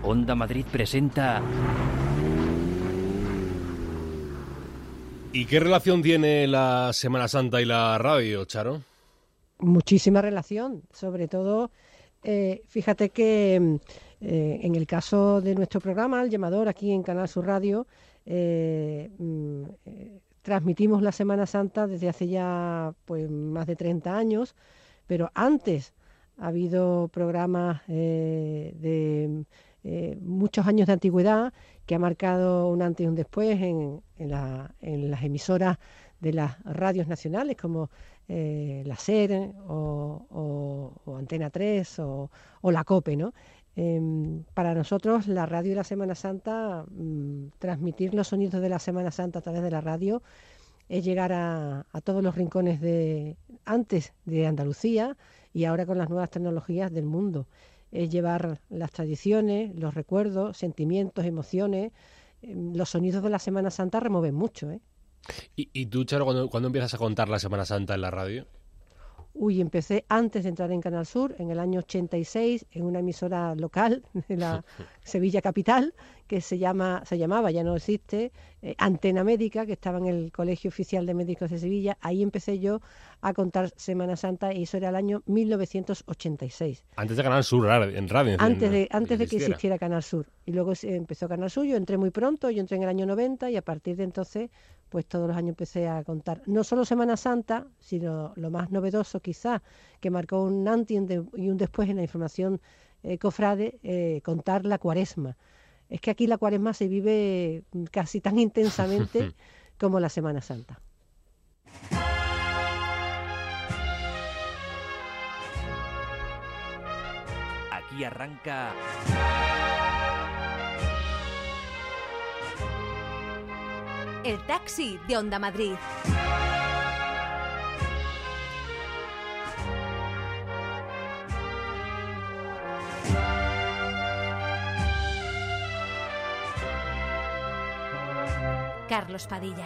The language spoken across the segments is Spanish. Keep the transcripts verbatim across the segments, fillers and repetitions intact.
Onda Madrid presenta... ¿Y qué relación tiene la Semana Santa y la radio, Charo? Muchísima relación, sobre todo, eh, fíjate que eh, en el caso de nuestro programa, El Llamador, aquí en Canal Sur Radio, eh, eh, transmitimos la Semana Santa desde hace ya pues más de treinta años, pero antes ha habido programas eh, de eh, muchos años de antigüedad que ha marcado un antes y un después en, en, la, en las emisoras de las radios nacionales como eh, la SER o, o, o Antena tres o, o la COPE, ¿no? Eh, para nosotros la radio y la Semana Santa, mmm, transmitir los sonidos de la Semana Santa a través de la radio es llegar a, a todos los rincones de antes de Andalucía y ahora con las nuevas tecnologías del mundo. Es llevar las tradiciones, los recuerdos, sentimientos, emociones. Eh, los sonidos de la Semana Santa remueven mucho, ¿eh? ¿Y, y tú, Charo, ¿cuándo, ¿cuándo empiezas a contar la Semana Santa en la radio? Uy, empecé antes de entrar en Canal Sur, en el año ochenta y seis, en una emisora local de la Sevilla Capital, que se llama, se llamaba, ya no existe, eh, Antena Médica, que estaba en el Colegio Oficial de Médicos de Sevilla. Ahí empecé yo a contar Semana Santa y eso era el año mil novecientos ochenta y seis. Antes de Canal Sur, en radio. Antes de, antes de que existiera Canal Sur. Y luego empezó Canal Sur, yo entré muy pronto, yo entré en el año noventa y a partir de entonces pues todos los años empecé a contar, no solo Semana Santa, sino lo más novedoso quizás, que marcó un antes y un después en la información eh, cofrade, eh, contar la Cuaresma. Es que aquí la Cuaresma se vive casi tan intensamente como la Semana Santa. Aquí arranca... El taxi de Onda Madrid. Carlos Padilla.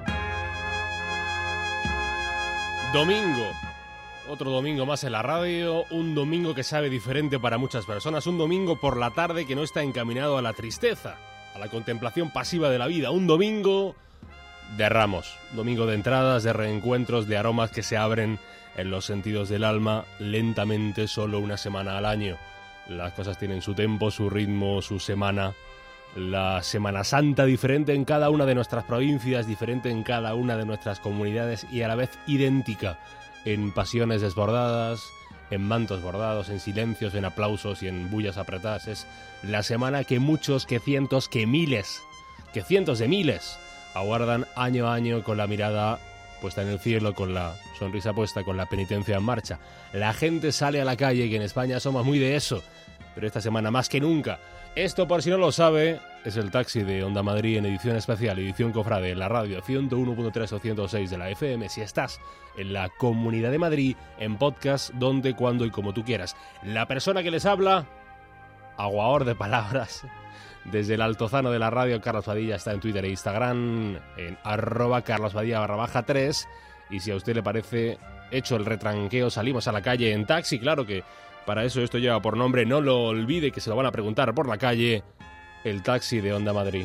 Domingo. Otro domingo más en la radio, un domingo que sabe diferente para muchas personas, un domingo por la tarde que no está encaminado a la tristeza, a la contemplación pasiva de la vida, un domingo de ramos, domingo de entradas, de reencuentros, de aromas que se abren en los sentidos del alma lentamente, solo una semana al año. Las cosas tienen su tempo, su ritmo, su semana. La Semana Santa diferente en cada una de nuestras provincias, diferente en cada una de nuestras comunidades y a la vez idéntica en pasiones desbordadas, en mantos bordados, en silencios, en aplausos y en bullas apretadas. Es la semana que muchos, que cientos, que miles, que cientos de miles aguardan año a año con la mirada puesta en el cielo, con la sonrisa puesta, con la penitencia en marcha. La gente sale a la calle, que en España somos muy de eso, pero esta semana más que nunca. Esto, por si no lo sabe, es el taxi de Onda Madrid en edición especial, edición cofrade, en la radio ciento uno punto tres o ciento seis de la F M, si estás en la Comunidad de Madrid, en podcast, donde, cuando y como tú quieras. La persona que les habla, aguador de palabras, desde el altozano de la radio, Carlos Padilla, está en Twitter e Instagram, en arroba carlospadilla barra baja tres, y si a usted le parece hecho el retranqueo, salimos a la calle en taxi, claro que para eso esto lleva por nombre, no lo olvide que se lo van a preguntar por la calle, el taxi de Onda Madrid.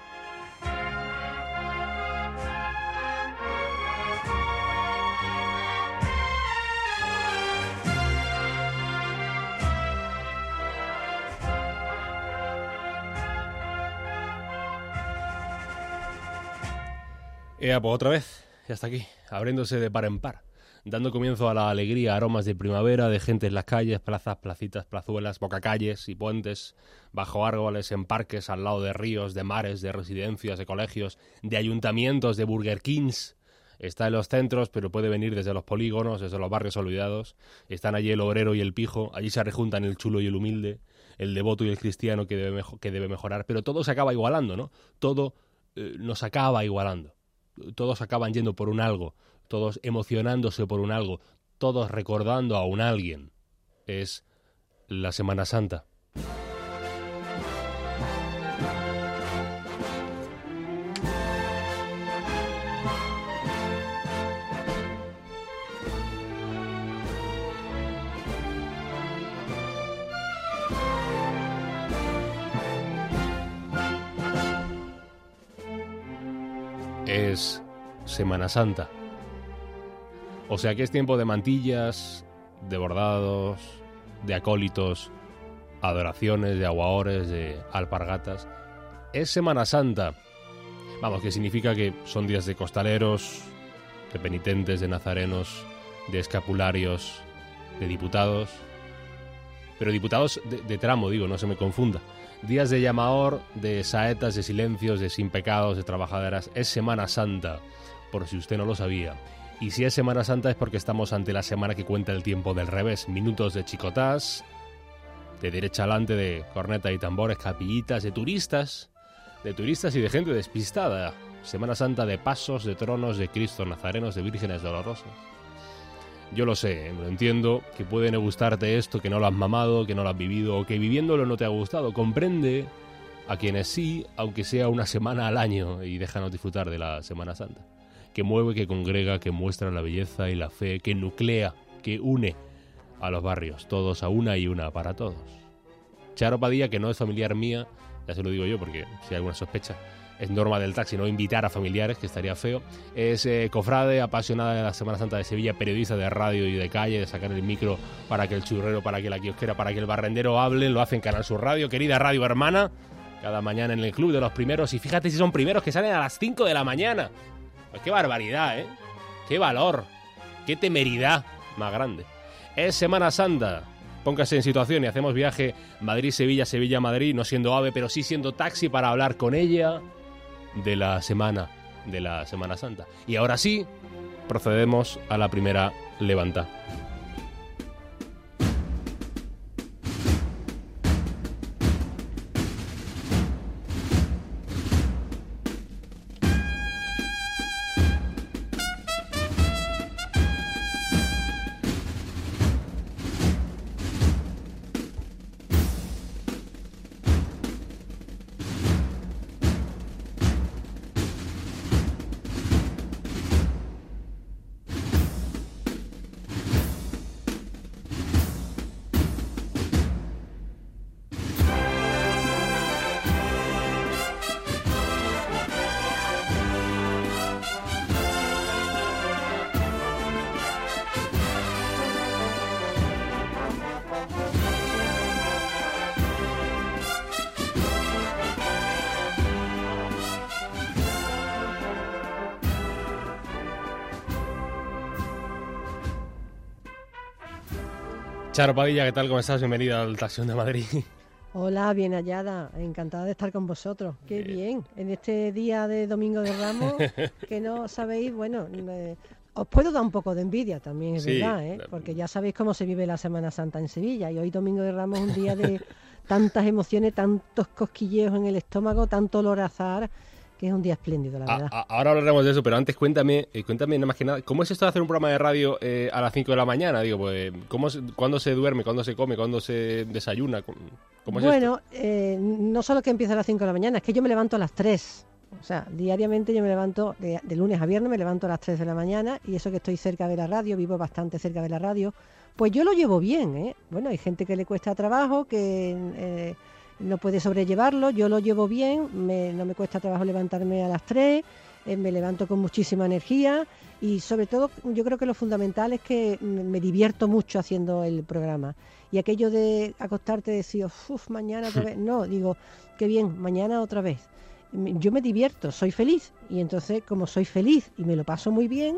Ea, pues otra vez, ya está aquí, abriéndose de par en par, dando comienzo a la alegría, aromas de primavera, de gente en las calles, plazas, placitas, plazuelas, bocacalles y puentes, bajo árboles, en parques, al lado de ríos, de mares, de residencias, de colegios, de ayuntamientos, de Burger Kings. Está en los centros, pero puede venir desde los polígonos, desde los barrios olvidados. Están allí el obrero y el pijo, allí se rejuntan el chulo y el humilde, el devoto y el cristiano que debe, mejo- que debe mejorar, pero todo se acaba igualando, ¿no? Todo eh, nos acaba igualando. Todos acaban yendo por un algo, todos emocionándose por un algo, todos recordando a un alguien. Es la Semana Santa. es Semana Santa. O sea que es tiempo de mantillas, de bordados, de acólitos, adoraciones, de aguaores, de alpargatas. Es Semana Santa. Vamos, que significa que son días de costaleros, de penitentes, de nazarenos, de escapularios, de diputados. Pero diputados de, de tramo, digo, no se me confunda. Días de llamaor, de saetas, de silencios, de sin pecados, de trabajaderas. Es Semana Santa, por si usted no lo sabía. Y si es Semana Santa es porque estamos ante la semana que cuenta el tiempo del revés. Minutos de chicotás, de derecha adelante, de corneta y tambores, capillitas, de turistas, de turistas y de gente despistada. Semana Santa de pasos, de tronos, de Cristo nazarenos, de vírgenes dolorosas. Yo lo sé, lo entiendo, que puede no gustarte esto, que no lo has mamado, que no lo has vivido, o que viviéndolo no te ha gustado. Comprende a quienes sí, aunque sea una semana al año, y déjanos disfrutar de la Semana Santa. Que mueve, que congrega, que muestra la belleza y la fe, que nuclea, que une a los barrios, todos a una y una para todos. Charo Padilla, que no es familiar mía, ya se lo digo yo porque si hay alguna sospecha, es norma del taxi no invitar a familiares, que estaría feo. Es eh, cofrade, apasionada de la Semana Santa de Sevilla, periodista de radio y de calle, de sacar el micro para que el churrero, para que la kiosquera, para que el barrendero hablen, lo hace en Canal Sur Radio. Querida radio hermana, cada mañana en el club de los primeros, y fíjate si son primeros que salen a las cinco de la mañana. Pues qué barbaridad, ¿eh? Qué valor, qué temeridad más grande. Es Semana Santa. Póngase en situación y hacemos viaje Madrid-Sevilla, Sevilla-Madrid, no siendo AVE, pero sí siendo taxi para hablar con ella de la semana, de la Semana Santa. Y ahora sí, procedemos a la primera levanta. Charo Padilla, ¿qué tal? ¿Cómo estás? Bienvenida al Taxi de Madrid. Hola, bien hallada, encantada de estar con vosotros. Qué eh. bien, en este día de Domingo de Ramos, que no sabéis, bueno, eh, os puedo dar un poco de envidia también, es sí, verdad, ¿eh? Porque ya sabéis cómo se vive la Semana Santa en Sevilla, y hoy Domingo de Ramos es un día de tantas emociones, tantos cosquilleos en el estómago, tanto olor a azahar, que es un día espléndido, la verdad. A, a, ahora hablaremos de eso, pero antes cuéntame, eh, cuéntame nada más que nada, ¿cómo es esto de hacer un programa de radio eh, a las cinco de la mañana? Digo, pues, ¿cómo se, ¿cuándo se duerme? ¿Cuándo se come? ¿Cuándo se desayuna? ¿Cómo es bueno, esto? Eh, no solo que empieza a las cinco de la mañana, es que yo me levanto a las tres. O sea, diariamente yo me levanto, de, de lunes a viernes me levanto a las tres de la mañana, y eso que estoy cerca de la radio, vivo bastante cerca de la radio, pues yo lo llevo bien, ¿eh? Bueno, hay gente que le cuesta trabajo, que eh, no puede sobrellevarlo, yo lo llevo bien, me, no me cuesta trabajo levantarme a las tres, eh, me levanto con muchísima energía, y sobre todo yo creo que lo fundamental es que me divierto mucho haciendo el programa. Y aquello de acostarte y decir, uff, mañana otra vez, no, digo, qué bien, mañana otra vez. Yo me divierto, soy feliz, y entonces como soy feliz y me lo paso muy bien,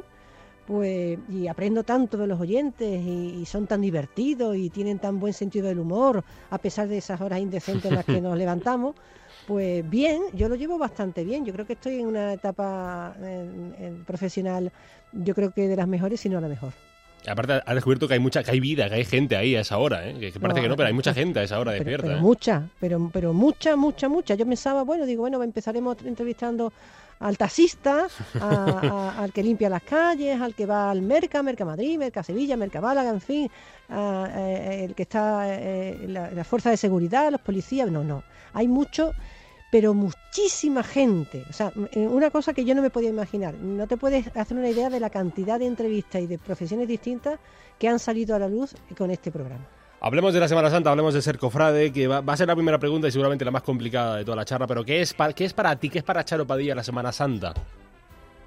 pues y aprendo tanto de los oyentes, y, y son tan divertidos y tienen tan buen sentido del humor a pesar de esas horas indecentes en las que nos levantamos, pues bien, yo lo llevo bastante bien. Yo creo que estoy en una etapa en, en profesional, yo creo que de las mejores, si no la mejor. Aparte, has descubierto que hay mucha, que hay vida, que hay gente ahí a esa hora, ¿eh? Que parece no, que no, pero hay mucha gente a esa hora pero, despierta. Pero ¿eh? mucha, pero, pero mucha, mucha, mucha. Yo pensaba, bueno, digo, bueno, empezaremos entrevistando al taxista, a, a, al que limpia las calles, al que va al Merca, Merca Madrid, Merca Sevilla, Merca Málaga, en fin, a, a, el que está eh, la, la fuerza de seguridad, los policías. No, no, hay mucho, pero muchísima gente. O sea, una cosa que yo no me podía imaginar. No te puedes hacer una idea de la cantidad de entrevistas y de profesiones distintas que han salido a la luz con este programa. Hablemos de la Semana Santa, hablemos de ser cofrade, que va, va a ser la primera pregunta y seguramente la más complicada de toda la charla, pero ¿qué es, pa, ¿qué es para ti, qué es para Charo Padilla la Semana Santa?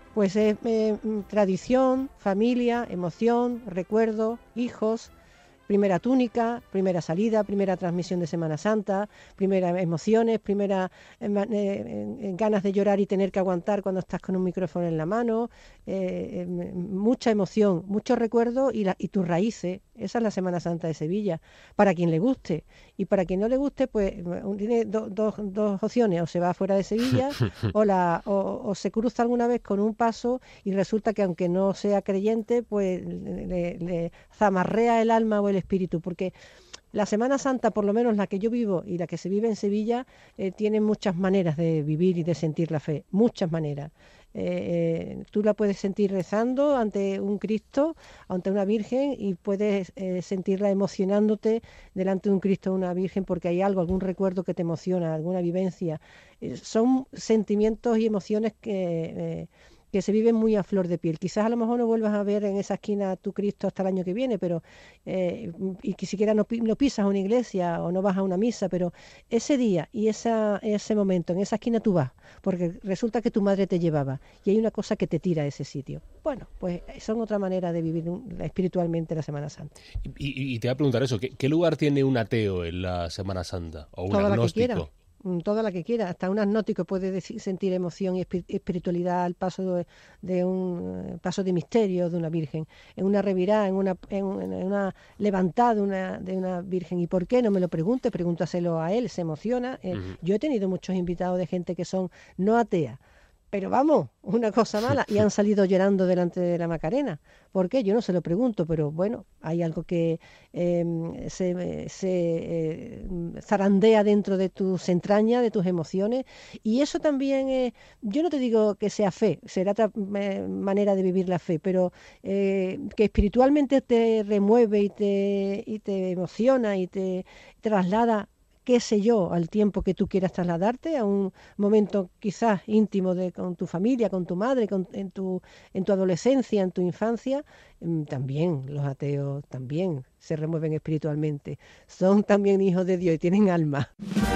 Pues es eh, tradición, familia, emoción, recuerdo, hijos, primera túnica, primera salida, primera transmisión de Semana Santa, primeras emociones, primeras eh, eh, ganas de llorar y tener que aguantar cuando estás con un micrófono en la mano, eh, eh, mucha emoción, mucho recuerdo y, la, y tus raíces. Esa es la Semana Santa de Sevilla, para quien le guste. Y para quien no le guste, pues tiene do, do, dos opciones, o se va fuera de Sevilla o, la, o, o se cruza alguna vez con un paso y resulta que aunque no sea creyente, pues le, le zamarrea el alma o el espíritu, porque la Semana Santa, por lo menos la que yo vivo y la que se vive en Sevilla, eh, tiene muchas maneras de vivir y de sentir la fe, muchas maneras. Eh, eh, tú la puedes sentir rezando ante un Cristo, ante una Virgen, y puedes eh, sentirla emocionándote delante de un Cristo o una Virgen porque hay algo, algún recuerdo que te emociona, alguna vivencia. Eh, son sentimientos y emociones que... Eh, que se viven muy a flor de piel. Quizás a lo mejor no vuelvas a ver en esa esquina a tu Cristo hasta el año que viene, pero eh, y que siquiera no, no pisas a una iglesia o no vas a una misa, pero ese día y esa, ese momento, en esa esquina tú vas, porque resulta que tu madre te llevaba y hay una cosa que te tira a ese sitio. Bueno, pues son otra manera de vivir espiritualmente la Semana Santa. Y, y te voy a preguntar eso, ¿qué, qué lugar tiene un ateo en la Semana Santa? ¿O un Toda agnóstico? La que quiera. Toda la que quiera, hasta un agnóstico puede decir, sentir emoción y espiritualidad al paso de, de un paso de misterio de una virgen, en una revirada, en una, en una levantada de una, de una virgen. ¿Y por qué? No me lo pregunte, pregúntaselo a él, se emociona. Eh, uh-huh. Yo he tenido muchos invitados de gente que son no ateas, pero vamos, una cosa mala, y han salido llorando delante de la Macarena. ¿Por qué? Yo no se lo pregunto, pero bueno, hay algo que eh, se, se eh, zarandea dentro de tus entrañas, de tus emociones, y eso también, eh, yo no te digo que sea fe, será otra eh, manera de vivir la fe, pero eh, que espiritualmente te remueve y te, y te emociona y te traslada, qué sé yo, al tiempo que tú quieras trasladarte, a un momento quizás íntimo de, con tu familia, con tu madre, con, en, tu, en tu adolescencia, en tu infancia. También los ateos también se remueven espiritualmente. Son también hijos de Dios y tienen alma.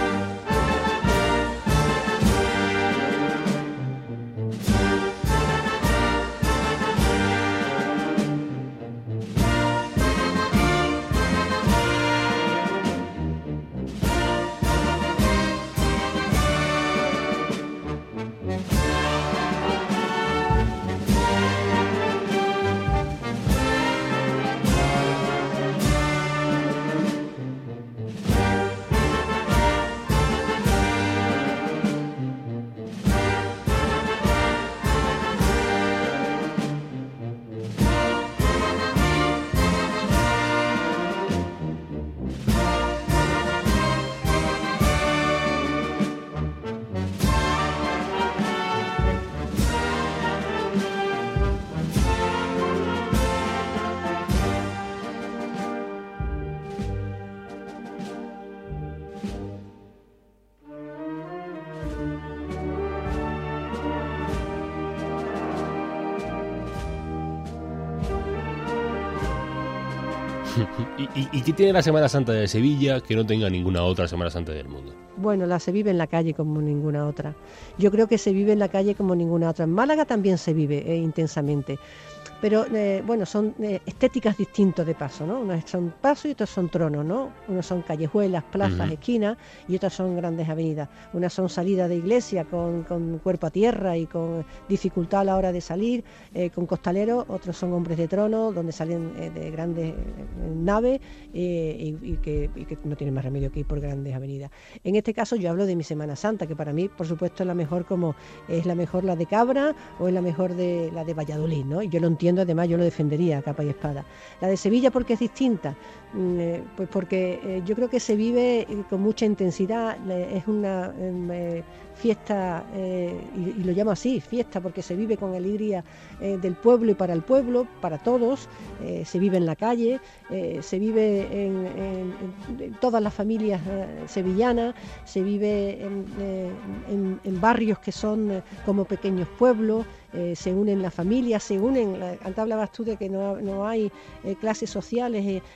¿Y, y, ¿Y qué tiene la Semana Santa de Sevilla que no tenga ninguna otra Semana Santa del mundo? Bueno, la se vive en la calle como ninguna otra. Yo creo que se vive en la calle como ninguna otra. En Málaga también se vive eh, intensamente. Pero, eh, bueno, son eh, estéticas distintas de paso, ¿no? Unos son pasos y otros son tronos, ¿no? Unos son callejuelas, plazas, uh-huh. esquinas, y otras son grandes avenidas. Unas son salidas de iglesia con, con cuerpo a tierra y con dificultad a la hora de salir, eh, con costaleros. Otros son hombres de trono, donde salen eh, de grandes eh, naves eh, y, y, que, y que no tienen más remedio que ir por grandes avenidas. En este caso yo hablo de mi Semana Santa, que para mí, por supuesto, es la mejor, como es la mejor la de Cabra o es la mejor de la de Valladolid, ¿no? Y yo lo entiendo. Además yo lo defendería a capa y espada. La de Sevilla, ¿por qué es distinta? Eh, pues porque eh, yo creo que se vive eh, con mucha intensidad, eh, es una eh, fiesta, eh, y, y lo llamo así, fiesta, porque se vive con alegría eh, del pueblo y para el pueblo, para todos, eh, se vive en la calle, eh, se vive en, en, en todas las familias eh, sevillanas, se vive en, eh, en, en barrios que son eh, como pequeños pueblos. Eh, se unen las familias, se unen, antes hablabas tú de que no, no hay eh, clases sociales, eh, efectivamente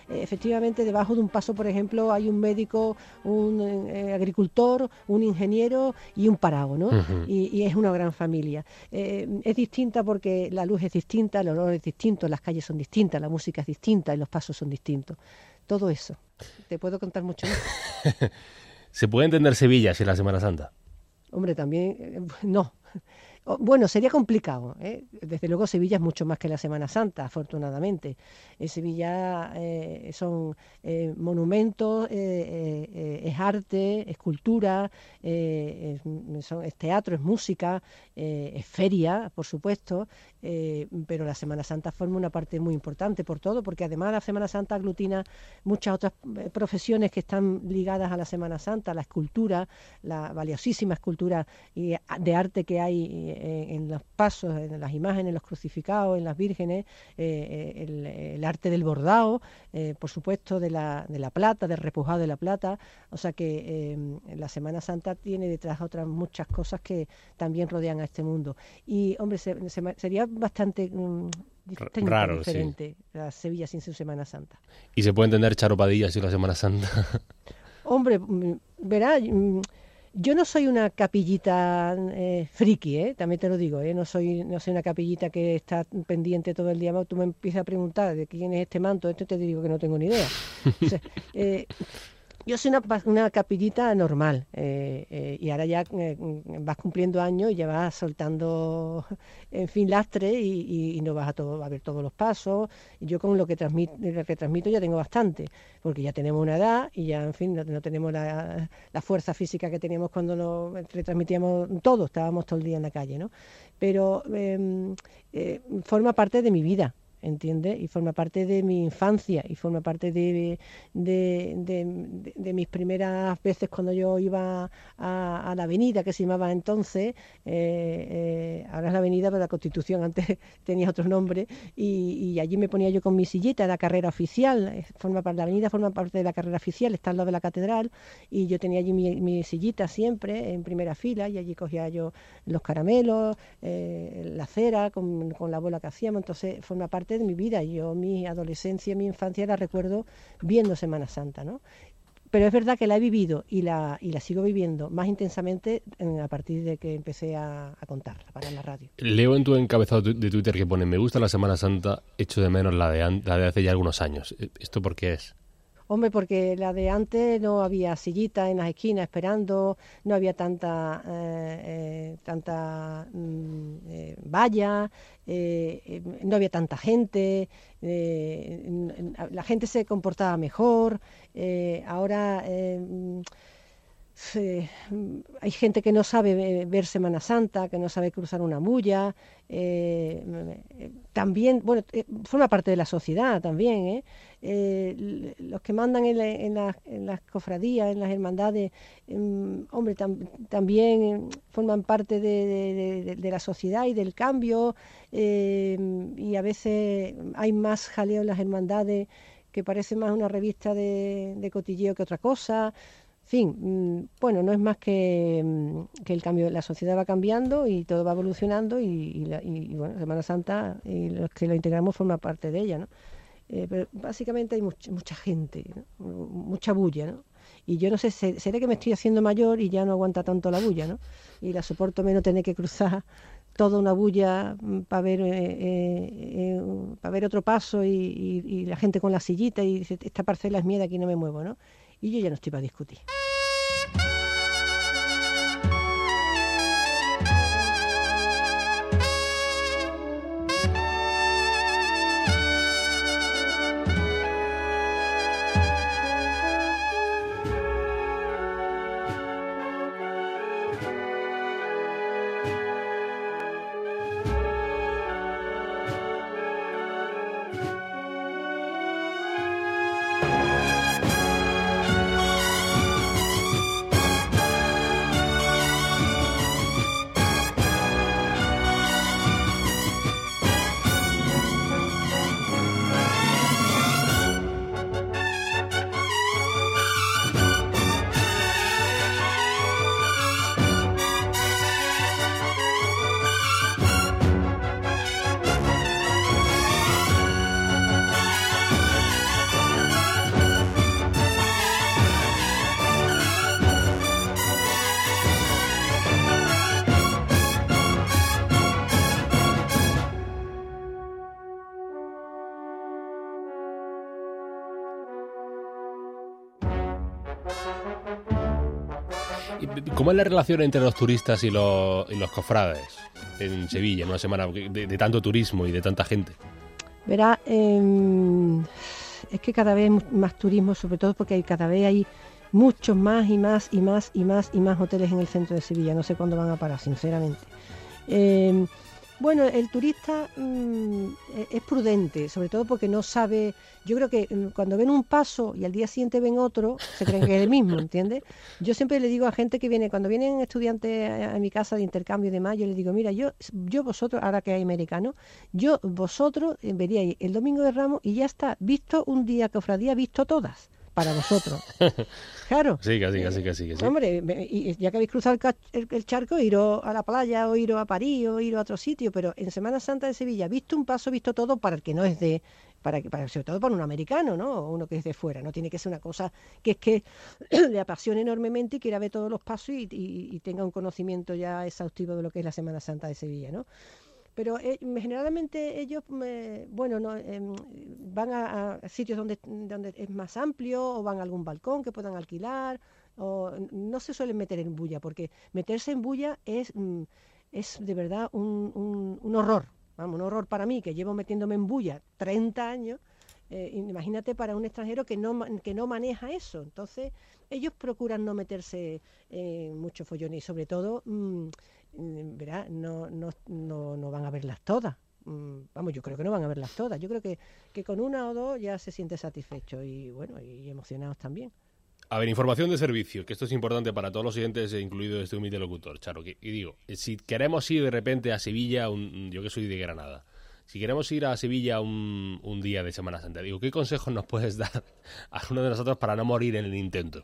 efectivamente debajo de un paso, por ejemplo, hay un médico, un eh, agricultor, un ingeniero y un parago, ¿no? Uh-huh. y, y es una gran familia. Eh, es distinta porque la luz es distinta, el olor es distinto, las calles son distintas, la música es distinta y los pasos son distintos. Todo eso. Te puedo contar mucho más. ¿Se puede entender Sevilla sin la Semana Santa? Hombre, también, eh, no. Bueno, sería complicado, ¿eh? Desde luego Sevilla es mucho más que la Semana Santa, afortunadamente. En Sevilla eh, son eh, monumentos, eh, eh, es arte, es cultura, eh, es, son, es teatro, es música, eh, es feria, por supuesto, eh, pero la Semana Santa forma una parte muy importante por todo, porque además la Semana Santa aglutina muchas otras profesiones que están ligadas a la Semana Santa, la escultura, la valiosísima escultura y de arte que hay en los pasos, en las imágenes, en los crucificados, en las vírgenes, eh, el, el arte del bordado, eh, por supuesto de la, de la plata, del repujado de la plata, o sea que eh, la Semana Santa tiene detrás otras muchas cosas que también rodean a este mundo. Y hombre, se, se, sería bastante um, distinto, raro, diferente sí. la Sevilla sin su Semana Santa. ¿Y se puede entender Charo Padilla sin la Semana Santa? Hombre, verá, yo no soy una capillita eh, friki, ¿eh? También te lo digo, ¿eh? No soy, no soy una capillita que está pendiente todo el día. Tú me empiezas a preguntar de quién es este manto, esto te digo que no tengo ni idea. O sea, eh, yo soy una, una capillita normal eh, eh, y ahora ya eh, vas cumpliendo años y ya vas soltando, en fin, lastre y, y, y no vas a, todo, a ver todos los pasos. Y yo con lo que, transmit, lo que transmito ya tengo bastante, porque ya tenemos una edad y ya, en fin, no, no tenemos la, la fuerza física que teníamos cuando lo retransmitíamos todo, estábamos todo el día en la calle, ¿no? Pero eh, eh, forma parte de mi vida. ¿Entiendes? Y forma parte de mi infancia y forma parte de, de, de, de, de mis primeras veces cuando yo iba a, a la avenida que se llamaba entonces, eh, eh, ahora es la avenida, pero la Constitución antes tenía otro nombre, y, y allí me ponía yo con mi sillita, era carrera oficial, forma parte, la avenida forma parte de la carrera oficial, está al lado de la catedral, y yo tenía allí mi, mi sillita siempre en primera fila, y allí cogía yo los caramelos, eh, la cera con, con la bola que hacíamos, entonces forma parte de mi vida. Yo mi adolescencia, mi infancia la recuerdo viendo Semana Santa, ¿no? Pero es verdad que la he vivido y la, y la sigo viviendo más intensamente en, a partir de que empecé a, a contarla para la radio. Leo en tu encabezado de Twitter que pone: me gusta la Semana Santa, echo de menos la de, la de hace ya algunos años. ¿Esto por qué es? Hombre, porque la de antes no había sillitas en las esquinas esperando, no había tanta eh, eh, tanta mm, eh, valla, eh, eh, no había tanta gente, eh, la gente se comportaba mejor, eh, ahora... Eh, Sí, hay gente que no sabe ver Semana Santa, que no sabe cruzar una mulla, eh, también, bueno, eh, forma parte de la sociedad también, ¿eh? Eh, los que mandan en, la, en, la, en las cofradías, en las hermandades, eh, hombre, tam, también eh, forman parte de, de, de, de la sociedad y del cambio, eh, y a veces hay más jaleo en las hermandades que parece más una revista de, de cotilleo que otra cosa. En fin, bueno, no es más que, que el cambio, la sociedad va cambiando y todo va evolucionando y, y, la, y bueno, Semana Santa y los que lo integramos forma parte de ella, ¿no? Eh, pero básicamente hay mucha, mucha gente, ¿no? Mucha bulla, ¿no? Y yo no sé, seré que me estoy haciendo mayor y ya no aguanta tanto la bulla, ¿no? Y la soporto menos tener que cruzar toda una bulla para ver eh, eh, para ver otro paso y, y, y la gente con la sillita y dice, esta parcela es mía, de aquí no me muevo, ¿no? Y yo ya no estoy para discutir. ¿Cómo es la relación entre los turistas y los, y los cofrades en Sevilla, en una semana de, de tanto turismo y de tanta gente? Verá, eh, es que cada vez hay más turismo, sobre todo porque hay, cada vez hay muchos más y más y más y más y más hoteles en el centro de Sevilla. No sé cuándo van a parar, sinceramente. Eh, bueno, el turista mmm, es prudente, sobre todo porque no sabe. Yo creo que cuando ven un paso y al día siguiente ven otro, se creen que es el mismo, ¿entiendes? Yo siempre le digo a gente que viene, cuando vienen estudiantes a, a mi casa de intercambio y demás, yo les digo, mira, yo, yo vosotros, ahora que hay americanos, yo vosotros veríais el Domingo de Ramos y ya está, visto un día, cofradía, visto todas. Para vosotros. Claro. Sí, casi, casi, casi. casi. Hombre, y ya que habéis cruzado el, el, el charco, iros a la playa, o iros a París, o iros a otro sitio, pero en Semana Santa de Sevilla, visto un paso, visto todo, para el que no es de, para, para sobre todo para un americano, ¿no? O uno que es de fuera, no tiene que ser una cosa que es que le apasione enormemente y quiera ver todos los pasos y, y, y tenga un conocimiento ya exhaustivo de lo que es la Semana Santa de Sevilla, ¿no? Pero eh, generalmente ellos, eh, bueno, no, eh, van a, a sitios donde, donde es más amplio o van a algún balcón que puedan alquilar, o no se suelen meter en bulla, porque meterse en bulla es, mm, es de verdad un, un, un horror, vamos, un horror para mí, que llevo metiéndome en bulla treinta años, eh, imagínate para un extranjero que no, que no maneja eso. Entonces ellos procuran no meterse en mucho follón y sobre todo... Mmm, verá, no, no, no, no van a verlas todas. Vamos, yo creo que no van a verlas todas. Yo creo que, que con una o dos ya se siente satisfecho y bueno, y emocionados también. A ver, información de servicio, que esto es importante para todos los oyentes, incluido este humilde locutor, Charo. Que, y digo, si queremos ir de repente a Sevilla, un, yo que soy de Granada, si queremos ir a Sevilla un, un día de Semana Santa, digo, ¿qué consejos nos puedes dar a uno de nosotros para no morir en el intento?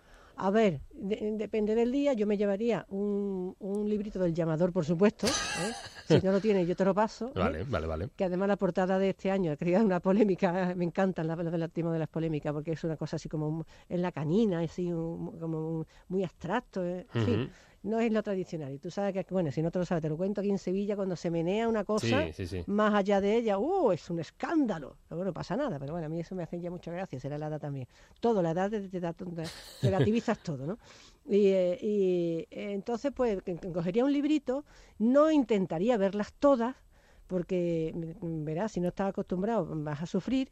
A ver, de, depende del día, yo me llevaría un, un librito del llamador, por supuesto, ¿eh? Si no lo tienes yo te lo paso. ¿eh? Vale, vale, vale. Que además la portada de este año ha creado una polémica, me encantan las el tema de las polémicas, porque es una cosa así como en la canina, así un, como un, muy abstracto, ¿eh? En uh-huh. fin, no es lo tradicional. Y tú sabes que, bueno, si no te lo sabes, te lo cuento aquí en Sevilla, cuando se menea una cosa, sí, sí, sí. más allá de ella, ¡uh! Es un escándalo. Pero bueno, no pasa nada, pero bueno, a mí eso me hace ya mucha gracia, será la edad también. Todo, la edad te, te, te, te relativizas todo, ¿no? Y, eh, y eh, entonces, pues, cogería un librito, no intentaría verlas todas, porque, verás, si no estás acostumbrado vas a sufrir,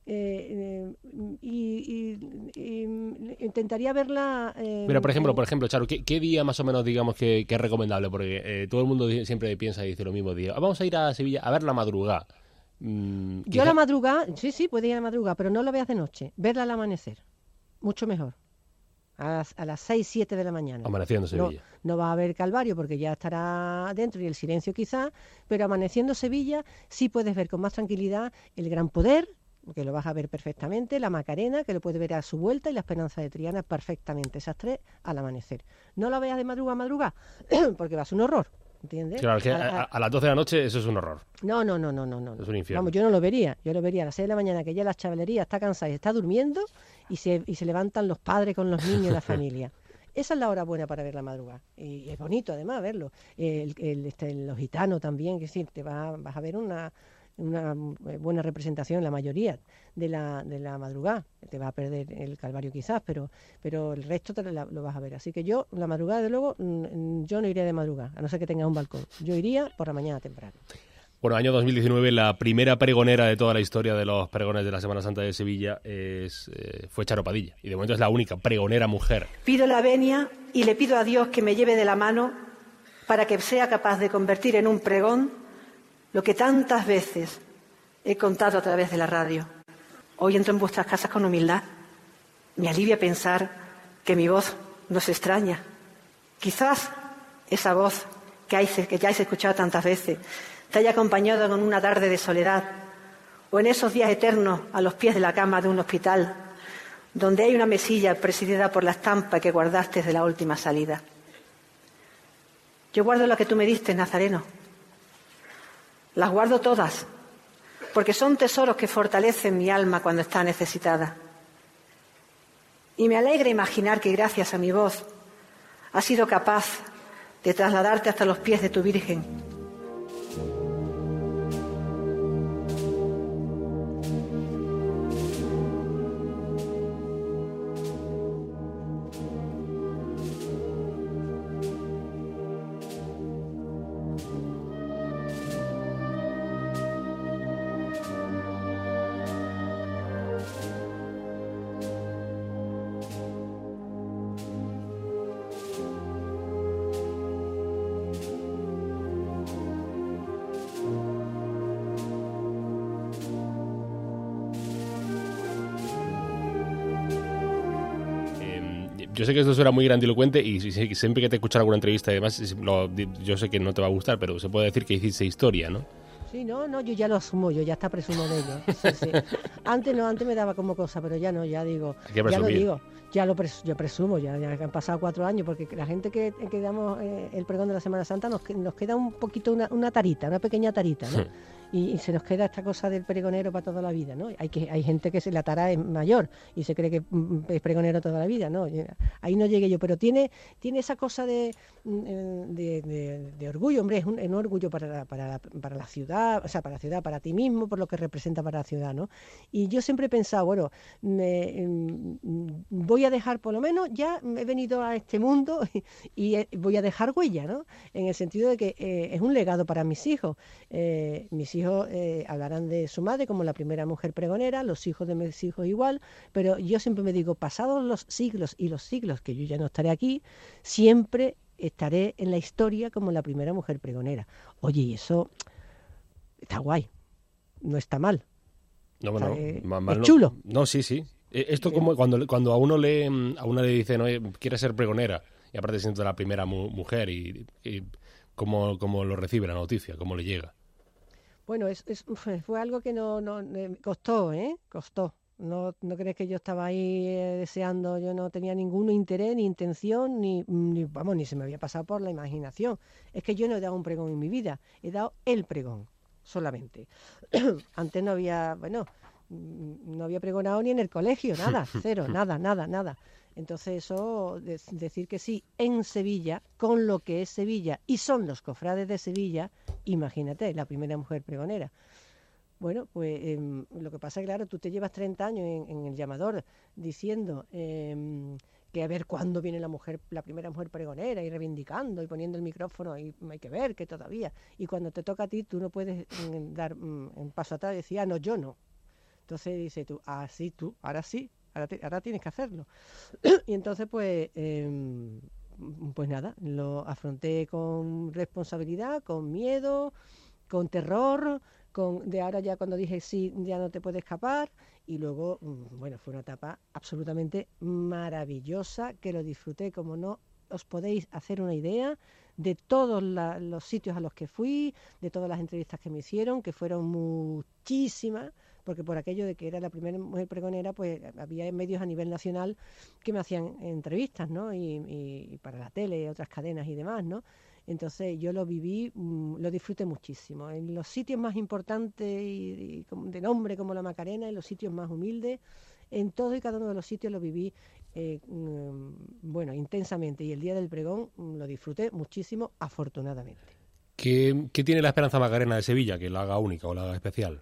eh, eh, y, y, y intentaría verla... Eh, Mira, por ejemplo, eh, por ejemplo, Charo, ¿qué, qué día más o menos digamos que, que es recomendable? Porque eh, todo el mundo siempre piensa y dice lo mismo día. Vamos a ir a Sevilla a ver la madrugada. Mm, yo quizá... la madrugada, sí, sí, puedes ir a la madrugada, pero no la veas de noche, verla al amanecer, mucho mejor. A las, a las seis, siete de la mañana. Amaneciendo Sevilla. No, no va a haber Calvario porque ya estará dentro y el silencio quizá, pero amaneciendo Sevilla sí puedes ver con más tranquilidad el Gran Poder, que lo vas a ver perfectamente, la Macarena, que lo puedes ver a su vuelta, y la Esperanza de Triana perfectamente, esas tres al amanecer. No la veas de madrugada a madrugada, porque va a ser un horror. ¿Entiendes? Claro, que a, a, a las doce de la noche eso es un horror. No, no, no, no, no, no. Es un infierno. Vamos, yo no lo vería. Yo lo vería a las seis de la mañana, que ya la chavalería está cansada y está durmiendo, y se, y se levantan los padres con los niños y la familia. Esa es la hora buena para ver la madrugada. Y es bonito, además, verlo. El, el, este, los gitanos también, que es decir, te va, vas a ver una, una buena representación, la mayoría de la, de la madrugada. Te va a perder el Calvario quizás, pero, pero el resto te lo, lo vas a ver. Así que yo, la madrugada, de luego, yo no iría de madrugada, a no ser que tenga un balcón. Yo iría por la mañana temprano. Bueno, año dos mil diecinueve, la primera pregonera de toda la historia de los pregones de la Semana Santa de Sevilla es, eh, fue Charo Padilla. Y de momento es la única pregonera mujer. Pido la venia y le pido a Dios que me lleve de la mano para que sea capaz de convertir en un pregón lo que tantas veces he contado a través de la radio. Hoy entro en vuestras casas con humildad. Me alivia pensar que mi voz no se extraña. Quizás esa voz que, hay, que ya habéis escuchado tantas veces te haya acompañado en una tarde de soledad o en esos días eternos a los pies de la cama de un hospital donde hay una mesilla presidida por la estampa que guardaste de la última salida. Yo guardo la que tú me diste, Nazareno. Las guardo todas, porque son tesoros que fortalecen mi alma cuando está necesitada. Y me alegra imaginar que gracias a mi voz has sido capaz de trasladarte hasta los pies de tu Virgen. Yo sé que esto suena muy grandilocuente y siempre que te escucho alguna entrevista y demás, lo, yo sé que no te va a gustar, pero se puede decir que hiciste historia, ¿no? Sí, no, no, yo ya lo asumo, yo ya está presumo de ello. Sí, sí. Antes no, antes me daba como cosa, pero ya no, ya digo, ya lo digo, ya lo pres, yo presumo, ya, ya han pasado cuatro años, porque la gente que, que damos eh, el pregón de la Semana Santa nos, nos queda un poquito una, una tarita, una pequeña tarita, ¿no? Y, y se nos queda esta cosa del pregonero para toda la vida, ¿no? Hay que hay gente que se la tara es mayor y se cree que es pregonero toda la vida, ¿no? Ahí no llegué yo, pero tiene tiene esa cosa de, de, de, de orgullo, hombre, es un, un orgullo para la, para, la, para la ciudad, o sea, para la ciudad, para ti mismo, por lo que representa para la ciudad, ¿no? Y yo siempre he pensado, bueno, me, voy a dejar, por lo menos, ya he venido a este mundo y, y voy a dejar huella, ¿no? En el sentido de que eh, es un legado para mis hijos. Eh, mis hijos eh, hablarán de su madre como la primera mujer pregonera, los hijos de mis hijos igual, pero yo siempre me digo, pasados los siglos y los siglos, que yo ya no estaré aquí, siempre estaré en la historia como la primera mujer pregonera. Oye, y eso está guay, no está mal. No, bueno, eh, mal, mal, es chulo. No, no, sí, sí. Esto como cuando, cuando a uno le a una le dicen, oye, quiere ser pregonera, y aparte siendo la primera mu mujer, y, y cómo, cómo lo recibe la noticia, cómo le llega. Bueno, es, es, fue algo que no, no eh, costó, ¿eh? Costó. No, no crees que yo estaba ahí eh, deseando, yo no tenía ningún interés, ni intención, ni, ni, vamos, ni se me había pasado por la imaginación. Es que yo no he dado un pregón en mi vida, he dado el pregón, solamente. Antes no había, bueno, no había pregonado ni en el colegio, nada, cero, nada, nada, nada. Entonces eso, de, decir que sí, en Sevilla, con lo que es Sevilla, y son los cofrades de Sevilla, imagínate, la primera mujer pregonera. Bueno, pues eh, lo que pasa es que, claro, tú te llevas treinta años en, en el llamador diciendo eh, que a ver cuándo viene la mujer, la primera mujer pregonera, y reivindicando y poniendo el micrófono, y hay que ver que todavía. Y cuando te toca a ti, tú no puedes mm, dar mm, un paso atrás y decir, ah, no, yo no. Entonces dices tú, ah, sí, tú, ahora sí. Ahora, te, ahora tienes que hacerlo. Y entonces, pues, eh, pues nada, lo afronté con responsabilidad, con miedo, con terror, con de ahora ya cuando dije sí, ya no te puedes escapar. Y luego, bueno, fue una etapa absolutamente maravillosa, que lo disfruté como no os podéis hacer una idea, de todos la, los sitios a los que fui, de todas las entrevistas que me hicieron, que fueron muchísimas, porque por aquello de que era la primera mujer pregonera, pues había medios a nivel nacional que me hacían entrevistas, ¿no? Y, y, y para la tele, otras cadenas y demás, ¿no? Entonces yo lo viví, mmm, lo disfruté muchísimo. En los sitios más importantes y, y de nombre como la Macarena, en los sitios más humildes, en todo y cada uno de los sitios lo viví, eh, mmm, bueno, intensamente. Y el día del pregón mmm, lo disfruté muchísimo, afortunadamente. ¿Qué, ¿Qué tiene la Esperanza Macarena de Sevilla que la haga única o la haga especial?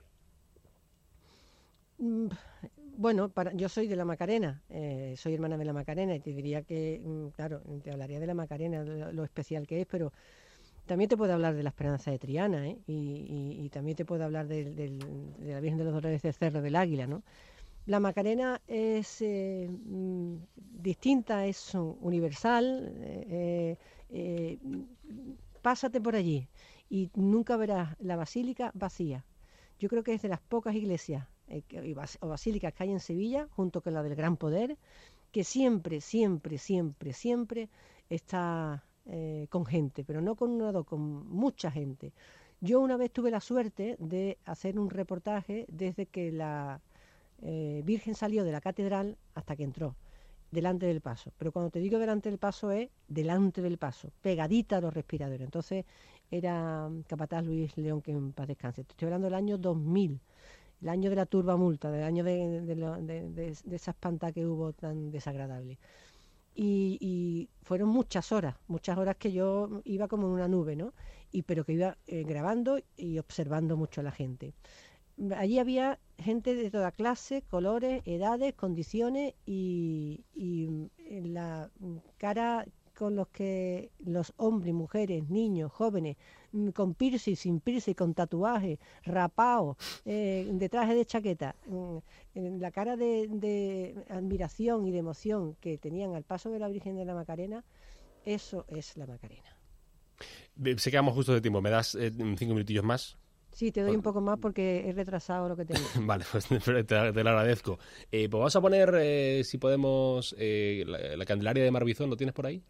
Bueno, para, yo soy de la Macarena, eh, soy hermana de la Macarena y te diría que, claro, te hablaría de la Macarena, lo, lo especial que es, pero también te puedo hablar de la Esperanza de Triana, ¿eh? y, y, y también te puedo hablar del, del, de la Virgen de los Dolores del Cerro del Águila, ¿no? La Macarena es eh, distinta, es universal, eh, eh, pásate por allí y nunca verás la basílica vacía. Yo creo que es de las pocas iglesias eh, o basílicas que hay en Sevilla, junto con la del Gran Poder, que siempre, siempre, siempre, siempre está eh, con gente, pero no con una, con mucha gente. Yo una vez tuve la suerte de hacer un reportaje desde que la eh, Virgen salió de la catedral hasta que entró, delante del paso. Pero cuando te digo delante del paso es delante del paso, pegadita a los respiradores. Entonces era capataz Luis León, que en paz descanse. Estoy hablando del año dos mil, el año de la turba multa, del año de, de, de, de, de esa espanta que hubo tan desagradable. Y, y fueron muchas horas, muchas horas que yo iba como en una nube, ¿no? Y, pero que iba eh, grabando y observando mucho a la gente. Allí había gente de toda clase, colores, edades, condiciones y, y la cara con los que los hombres, mujeres, niños, jóvenes, con piercing, sin piercing, con tatuajes, rapados, eh, de traje de chaqueta, en la cara de, de admiración y de emoción que tenían al paso de la Virgen de la Macarena, eso es la Macarena. Se quedamos justo de tiempo. ¿Me das eh, cinco minutillos más? Sí, te doy un poco más porque he retrasado lo que tenía. Vale, pues te, te lo agradezco. Eh, pues vamos a poner, eh, si podemos, eh, la, la Candelaria de Marbizón, ¿lo tienes por ahí?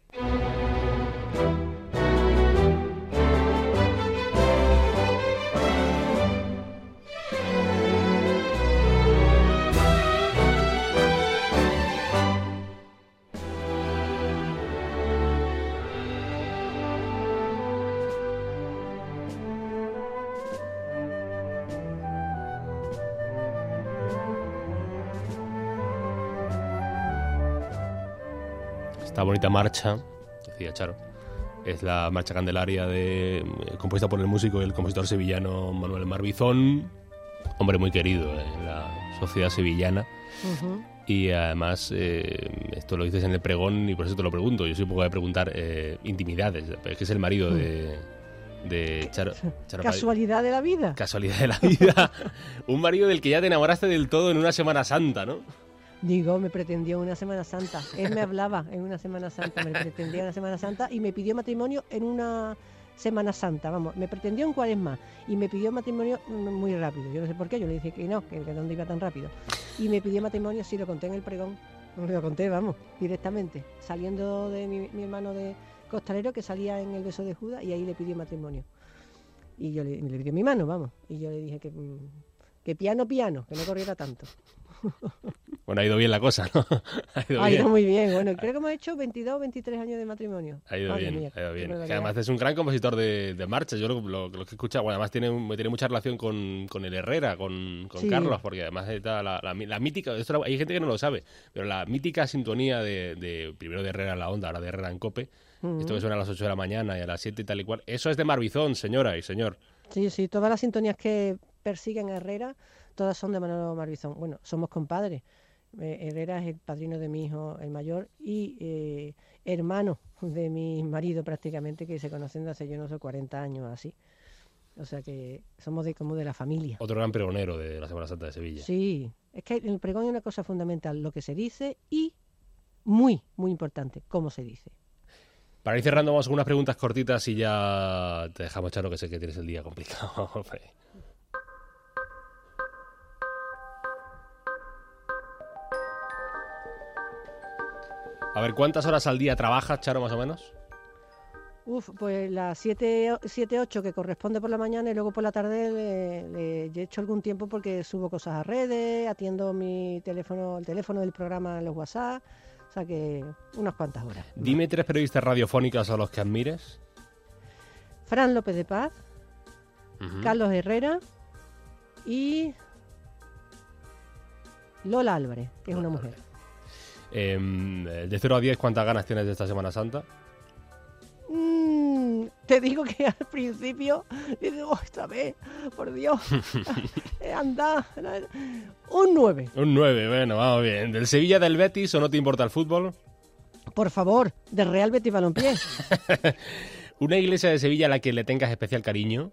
Esta bonita marcha, decía Charo, es la marcha Candelaria de, eh, compuesta por el músico y el compositor sevillano Manuel Marbizón, hombre muy querido en la sociedad sevillana. Uh-huh. Y además, eh, esto lo dices en el pregón y por eso te lo pregunto. Yo soy un poco de preguntar eh, intimidades, que es el marido de, de Charo, Charo. Casualidad de la vida. Casualidad de la vida. Un marido del que ya te enamoraste del todo en una Semana Santa, ¿no? Digo, me pretendió una Semana Santa. Él me hablaba en una Semana Santa, me pretendía una Semana Santa y me pidió matrimonio en una Semana Santa. Vamos, me pretendió en Cuaresma y me pidió matrimonio muy rápido. Yo no sé por qué, yo le dije que no, que, que dónde iba tan rápido. Y me pidió matrimonio, sí, lo conté en el pregón. Lo conté, vamos, directamente. Saliendo de mi, mi hermano de costalero, que salía en el beso de Judas, y ahí le pidió matrimonio. Y yo le, le pidió mi mano, vamos. Y yo le dije que, que piano, piano, que no corriera tanto. Bueno, ha ido bien la cosa, ¿no? Ha ido, ha ido bien. muy bien. Bueno, creo que hemos hecho veintidós, veintitrés años de matrimonio. Ha ido Madre bien, mía, ha ido bien. Que además es un gran compositor de, de marchas. Yo lo, lo, lo que he escuchado, bueno, además tiene, tiene mucha relación con, con el Herrera, con, con sí. Carlos, porque además está la, la, la mítica, esto hay gente que no lo sabe, pero la mítica sintonía de, de primero de Herrera en la Onda, ahora de Herrera en Cope, uh-huh. Esto que suena a las ocho de la mañana y a las siete y tal y cual, eso es de Marbizón, señora y señor. Sí, sí, todas las sintonías que persiguen a Herrera, todas son de Manolo Marbizón. Bueno, somos compadres. Eh, Herrera es el padrino de mi hijo, el mayor, y eh, hermano de mi marido prácticamente, que se conocen de hace yo no sé cuarenta años así. O sea que somos de como de la familia. Otro gran pregonero de la Semana Santa de Sevilla. Sí, es que en el pregón hay una cosa fundamental, lo que se dice y muy, muy importante, cómo se dice. Para ir cerrando, vamos con unas preguntas cortitas y ya te dejamos, Charo, que sé que tienes el día complicado. A ver, ¿cuántas horas al día trabajas, Charo, más o menos? Uf, pues las siete, ocho que corresponde por la mañana y luego por la tarde le, le, le echo algún tiempo porque subo cosas a redes, atiendo mi teléfono, el teléfono del programa en los WhatsApp, o sea que unas cuantas horas. Dime tres periodistas radiofónicos a los que admires. Fran López de Paz, uh-huh. Carlos Herrera y Lola Álvarez, que es una mujer. Eh, de cero a diez, ¿cuántas ganas tienes de esta Semana Santa? Mm, te digo que al principio digo, otra vez, por Dios, anda, un nueve. Un nueve, bueno, vamos bien. ¿Del Sevilla, del Betis o no te importa el fútbol? Por favor, del Real Betis Balompié. ¿Una iglesia de Sevilla a la que le tengas especial cariño?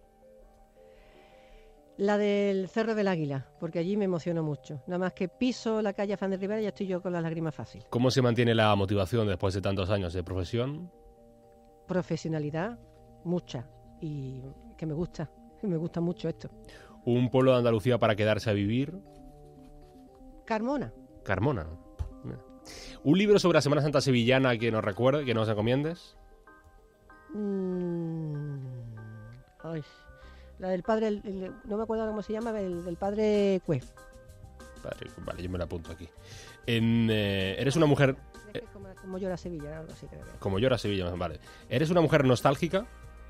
La del Cerro del Águila, porque allí me emociono mucho. Nada más que piso la calle Afán de Rivera y ya estoy yo con las lágrimas fácil. ¿Cómo se mantiene la motivación después de tantos años de profesión? Profesionalidad, mucha. Y que me gusta, me gusta mucho esto. ¿Un pueblo de Andalucía para quedarse a vivir? Carmona. Carmona. ¿Un libro sobre la Semana Santa sevillana que nos recuerde, que nos recomiendes? Mm, ay... La del padre, el, el, no me acuerdo cómo se llama, el del padre Cuef. Vale, vale, yo me la apunto aquí. En, eh, ¿Eres una mujer...? Es que como, como llora Sevilla, algo así creo que. Como llora Sevilla, vale. ¿Eres una mujer nostálgica?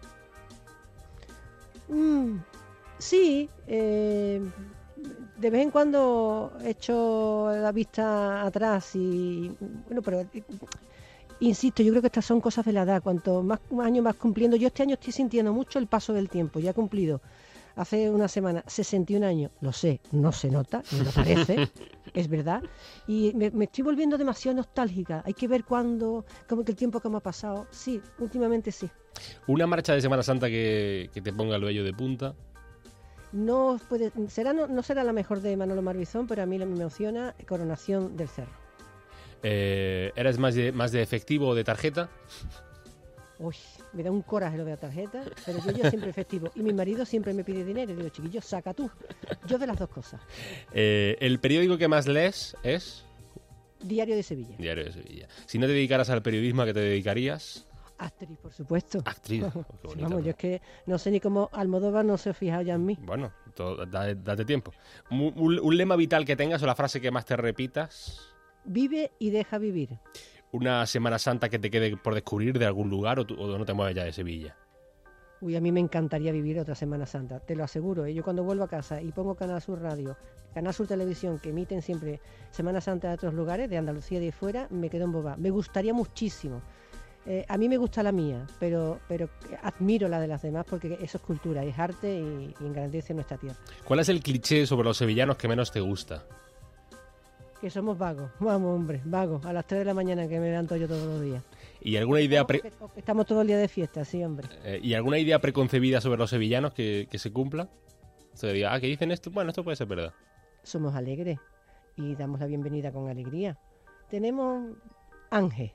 Mm, sí, eh, de vez en cuando echo la vista atrás y... Bueno, pero... Insisto, yo creo que estas son cosas de la edad. Cuanto más, más años vas cumpliendo, yo este año estoy sintiendo mucho el paso del tiempo. Ya he cumplido hace una semana sesenta y un años, lo sé, no se nota, no me parece, es verdad. Y me, me estoy volviendo demasiado nostálgica. Hay que ver cuándo, como que el tiempo que me ha pasado. Sí, últimamente sí. ¿Una marcha de Semana Santa que, que te ponga el vello de punta? No, puede, será, no, no será la mejor de Manolo Marbizón, pero a mí me emociona Coronación del Cerro. Eh, ¿Eres más de, más de efectivo o de tarjeta? Uy, me da un coraje lo de la tarjeta, pero yo, yo siempre festivo. Y mi marido siempre me pide dinero. Y digo, chiquillo, saca tú. Yo de las dos cosas. Eh, ¿El periódico que más lees es? Diario de Sevilla. Diario de Sevilla. Si no te dedicaras al periodismo, ¿a qué te dedicarías? Actriz, por supuesto. Actriz. Oh, qué bonita, Vamos, ¿no? yo es que no sé ni cómo Almodóvar no se ha fijado ya en mí. Bueno, todo, date, date tiempo. Un, un, un lema vital que tengas o la frase que más te repitas. Vive y deja vivir. Una Semana Santa que te quede por descubrir de algún lugar o, tú, o no te mueves ya de Sevilla. Uy, a mí me encantaría vivir otra Semana Santa, te lo aseguro. ¿eh? Yo cuando vuelvo a casa y pongo Canal Sur Radio, Canal Sur Televisión, que emiten siempre Semana Santa de otros lugares, de Andalucía y de fuera, me quedo embobada. Me gustaría muchísimo. Eh, a mí me gusta la mía, pero, pero admiro la de las demás porque eso es cultura, es arte y, y engrandece nuestra tierra. ¿Cuál es el cliché sobre los sevillanos que menos te gusta? Que somos vagos, vamos hombre, vagos, a las tres de la mañana que me levanto yo todos los días. ¿Y alguna idea pre- Estamos todo el día de fiesta, sí hombre. eh, ¿Y alguna idea preconcebida sobre los sevillanos que, que se cumpla? Se diga, ah, que dicen esto, bueno, esto puede ser verdad. Somos alegres y damos la bienvenida con alegría. Tenemos Ángel.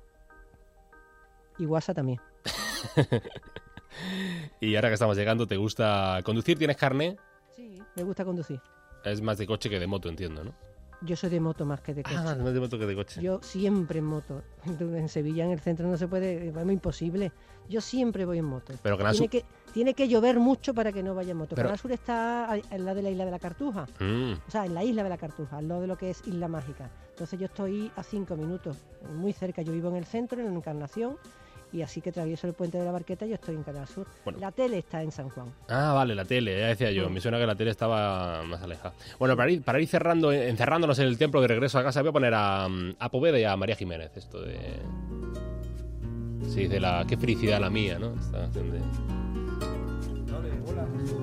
Y Guasa también. Y ahora que estamos llegando, ¿te gusta conducir? ¿Tienes carné? Sí, me gusta conducir. Es más de coche que de moto, entiendo, ¿no? Yo soy de moto más que de coche. Ah, más de moto que de coche. Yo siempre en moto. En Sevilla, en el centro, no se puede, es imposible. Yo siempre voy en moto. Pero Canal tiene, Sur... que, tiene que llover mucho para que no vaya en moto. Pero... Canal Sur está al lado de la isla de la Cartuja. Mm. O sea, en la isla de la Cartuja, al lado de lo que es Isla Mágica. Entonces yo estoy a cinco minutos, muy cerca. Yo vivo en el centro, en la Encarnación. Y así que atravieso el puente de la Barqueta y yo estoy en Canal Sur. Bueno. La tele está en San Juan. Ah, vale, la tele, ya decía yo. Me suena que la tele estaba más alejada. Bueno, para ir, para ir cerrando, encerrándonos en el templo de regreso a casa, voy a poner a, a Poveda y a María Jiménez. Esto de... Se dice la... Qué felicidad la mía, ¿no? Esta canción de... Dale, hola, Jesús.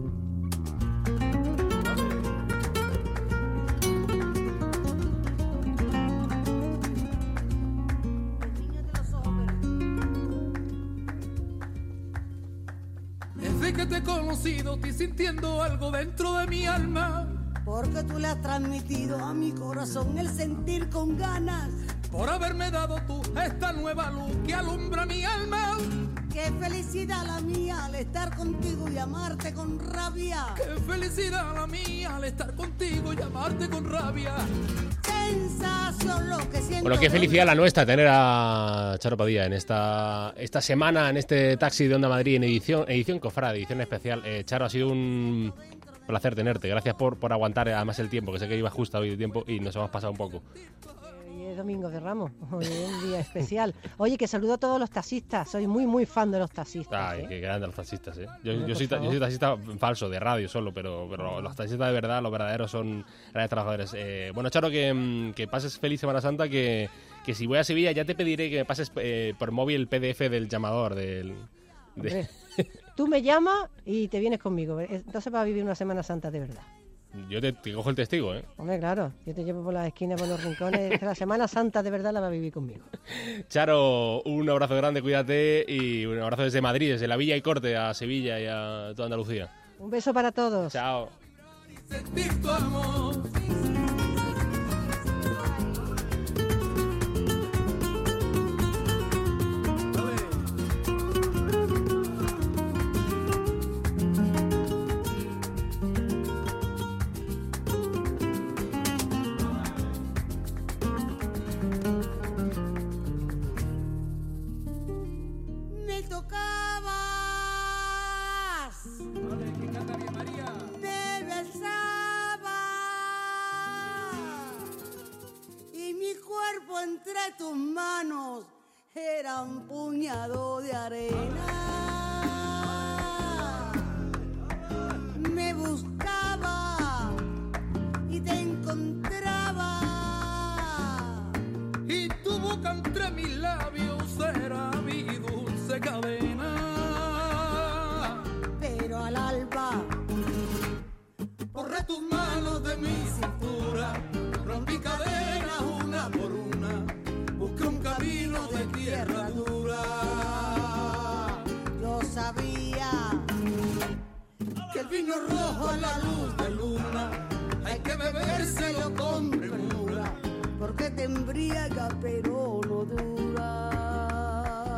Desde que te he conocido, estoy sintiendo algo dentro de mi alma. Porque tú le has transmitido a mi corazón el sentir con ganas. Por haberme dado tú esta nueva luz que alumbra mi alma. Qué felicidad la mía al estar contigo y amarte con rabia. Qué felicidad la mía al estar contigo y amarte con rabia. Sensación lo que siento. Bueno, qué felicidad la nuestra tener a Charo Padilla en esta, esta semana, en este Taxi de Onda Madrid, en edición, edición Cofrade, edición especial. Eh, Charo, ha sido un placer tenerte. Gracias por, por aguantar además el tiempo, que sé que iba justo hoy de tiempo y nos hemos pasado un poco. Hoy es Domingo de Ramos, hoy es un día especial. Oye, que saludo a todos los taxistas, soy muy, muy fan de los taxistas. Ay, ¿eh? qué grandes los taxistas, ¿eh? Yo, Hombre, yo, soy, por yo soy taxista falso, de radio solo, pero, pero los taxistas de verdad, los verdaderos son grandes trabajadores. Eh, bueno, Charo, que, que pases feliz Semana Santa, que, que si voy a Sevilla ya te pediré que me pases eh, por móvil el P D F del llamador, del... De... Tú me llamas y te vienes conmigo, entonces vas a vivir una Semana Santa de verdad. Yo te, te cojo el testigo, ¿eh? Hombre, claro, yo te llevo por las esquinas, por los rincones. La Semana Santa de verdad la va a vivir conmigo. Charo, un abrazo grande, cuídate, y un abrazo desde Madrid, desde la Villa y Corte a Sevilla y a toda Andalucía. Un beso para todos. Chao. Sentir tu amor. Me tocabas. Dale, que canta bien, María. Me besabas. Y mi cuerpo entre tus manos era un puñado de arena. Me buscaba y te encontraba. Y tu boca entre mis labios era mi dulce cadena. Pero al alba Borré tus manos de mi cintura, rompí cadenas una por una, busqué un camino de tierra dura. yo sabía Que el vino rojo a la luz de luna hay que bebérselo con premura. porque te embriaga pero no dura. Dime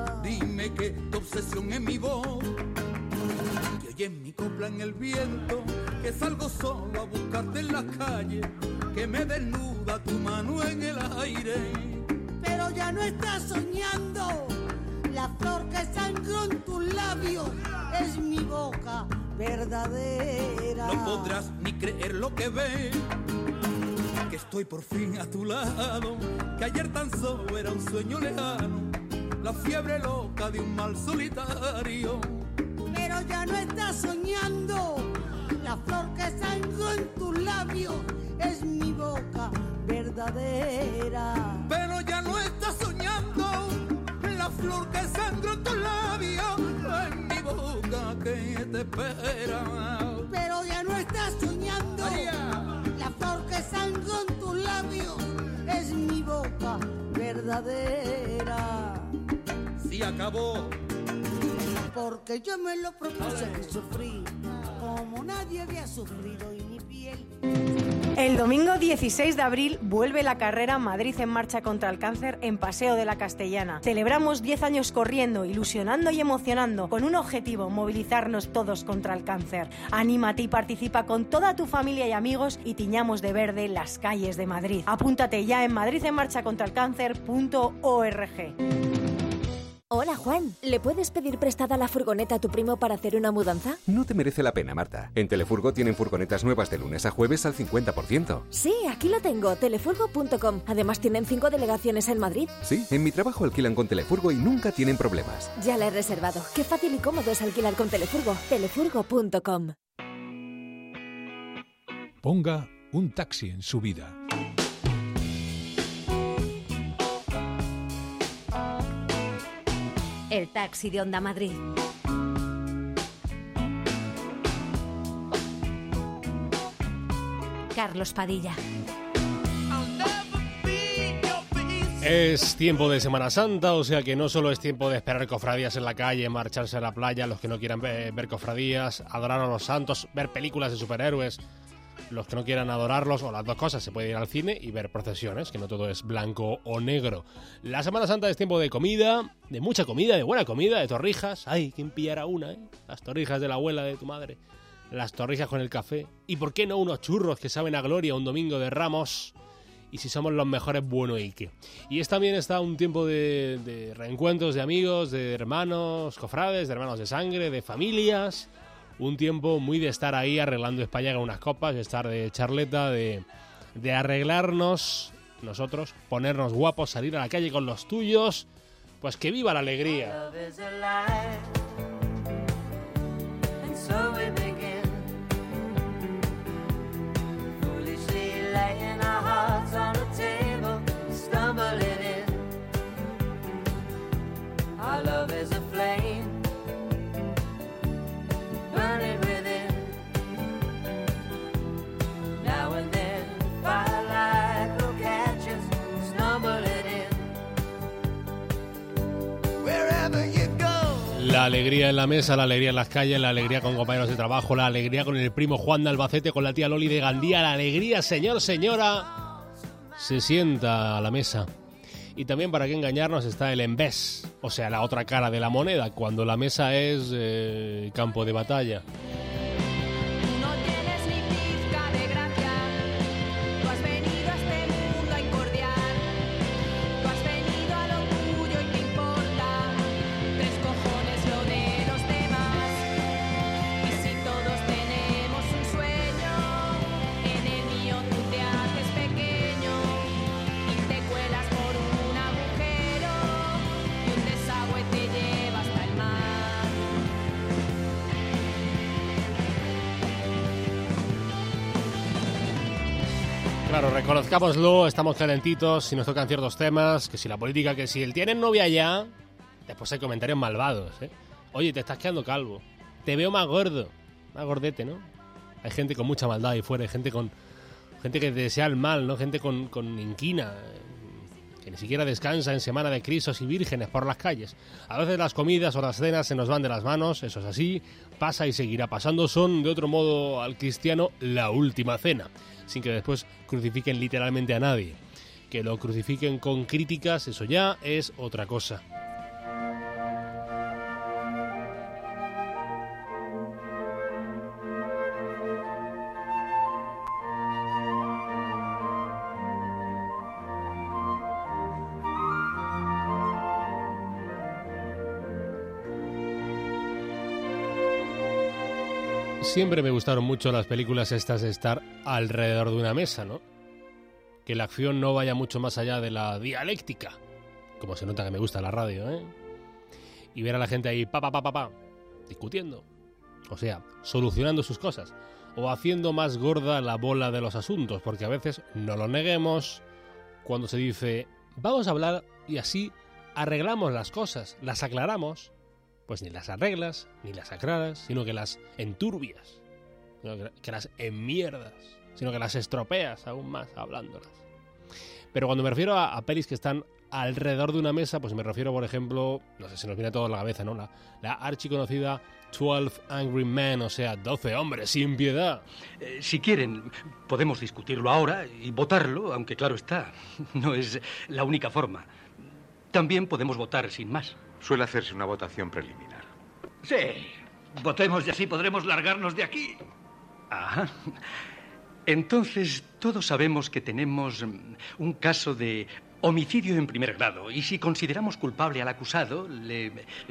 dime que tu obsesión es mi voz, que oyes mi copla en el viento, que salgo solo a buscarte en la calle, que me desnuda tu mano en el aire. Pero ya no estás soñando, la flor que sangró en tus labios es mi boca verdadera. No podrás ni creer lo que ves, que estoy por fin a tu lado, que ayer tan solo era un sueño lejano, la fiebre loca de un mal solitario. Pero ya no estás soñando, la flor que sangró en tus labios es mi boca verdadera. Pero ya no estás soñando, la flor que sangró en tus labios es mi boca que te espera. Pero ya no estás soñando, Ay, ya. la flor que sangró en tus labios es mi boca verdadera. Sí acabó. Porque yo me lo propuse y sufrí como nadie había sufrido y mi piel. El domingo dieciséis de abril vuelve la carrera Madrid en marcha contra el cáncer en Paseo de la Castellana. Celebramos diez años corriendo, ilusionando y emocionando con un objetivo: movilizarnos todos contra el cáncer. Anímate y participa con toda tu familia y amigos y tiñamos de verde las calles de Madrid. Apúntate ya en madrid en marcha contra el cáncer punto org. Hola Juan, ¿le puedes pedir prestada la furgoneta a tu primo para hacer una mudanza? No te merece la pena, Marta. En Telefurgo tienen furgonetas nuevas de lunes a jueves al cincuenta por ciento. Sí, aquí lo tengo, telefurgo punto com. Además tienen cinco delegaciones en Madrid. Sí, en mi trabajo alquilan con Telefurgo y nunca tienen problemas. Ya la he reservado. Qué fácil y cómodo es alquilar con Telefurgo. telefurgo punto com. Ponga un taxi en su vida. El taxi de Onda Madrid. Carlos Padilla. Es tiempo de Semana Santa, o sea que no solo es tiempo de esperar cofradías en la calle, marcharse a la playa, los que no quieran ver, ver cofradías, adorar a los santos, ver películas de superhéroes, los que no quieran adorarlos, o las dos cosas. Se puede ir al cine y ver procesiones, que no todo es blanco o negro. La Semana Santa es tiempo de comida, de mucha comida, de buena comida, de torrijas. Ay, ¿quién pillará una, eh? Las torrijas de la abuela de tu madre, las torrijas con el café. Y por qué no unos churros que saben a gloria un domingo de Ramos. Y si somos los mejores, bueno, ¿y qué? Y es también está un tiempo de, de reencuentros de amigos, de hermanos cofrades, de hermanos de sangre, de familias. Un tiempo muy de estar ahí arreglando España con unas copas, de estar de charleta, de, de arreglarnos nosotros, ponernos guapos, salir a la calle con los tuyos. Pues que viva la alegría. La alegría en la mesa, la alegría en las calles, la alegría con compañeros de trabajo, la alegría con el primo Juan de Albacete, con la tía Loli de Gandía, la alegría, señor, señora, se sienta a la mesa. Y también, para qué engañarnos, está el envés, o sea, la otra cara de la moneda, cuando la mesa es eh, campo de batalla. Claro, reconozcámoslo, estamos calentitos, si nos tocan ciertos temas, que si la política, que si el tienen novia ya, después hay comentarios malvados, ¿eh? Oye, te estás quedando calvo, te veo más gordo, más gordete, ¿no? Hay gente con mucha maldad ahí fuera, hay gente con gente que desea el mal, ¿no? Gente con, con inquina, que ni siquiera descansa en semana de Cristos y vírgenes por las calles. A veces las comidas o las cenas se nos van de las manos, eso es así, pasa y seguirá pasando. Son, de otro modo, al cristiano la última cena, sin que después crucifiquen literalmente a nadie. Que lo crucifiquen con críticas, eso ya es otra cosa. Siempre me gustaron mucho las películas estas de estar alrededor de una mesa, ¿no? Que la acción no vaya mucho más allá de la dialéctica, como se nota que me gusta la radio, ¿eh? Y ver a la gente ahí, pa, pa, pa, pa, pa, discutiendo. O sea, solucionando sus cosas. O haciendo más gorda la bola de los asuntos, porque a veces, no lo neguemos, cuando se dice, vamos a hablar y así arreglamos las cosas, las aclaramos, pues ni las arreglas, ni las aclaras, sino que las enturbias, que las enmierdas, sino que las estropeas aún más hablándolas. Pero cuando me refiero a, a pelis que están alrededor de una mesa, pues me refiero, por ejemplo, no sé, se nos viene todo a la cabeza, ¿no? La, la archiconocida Twelve Angry Men, o sea, doce hombres sin piedad. Eh, si quieren, podemos discutirlo ahora y votarlo, aunque claro está, no es la única forma. También podemos votar sin más. Suele hacerse una votación preliminar. Sí, votemos y así podremos largarnos de aquí. Ajá. Entonces, todos sabemos que tenemos un caso de homicidio en primer grado y si consideramos culpable al acusado, le,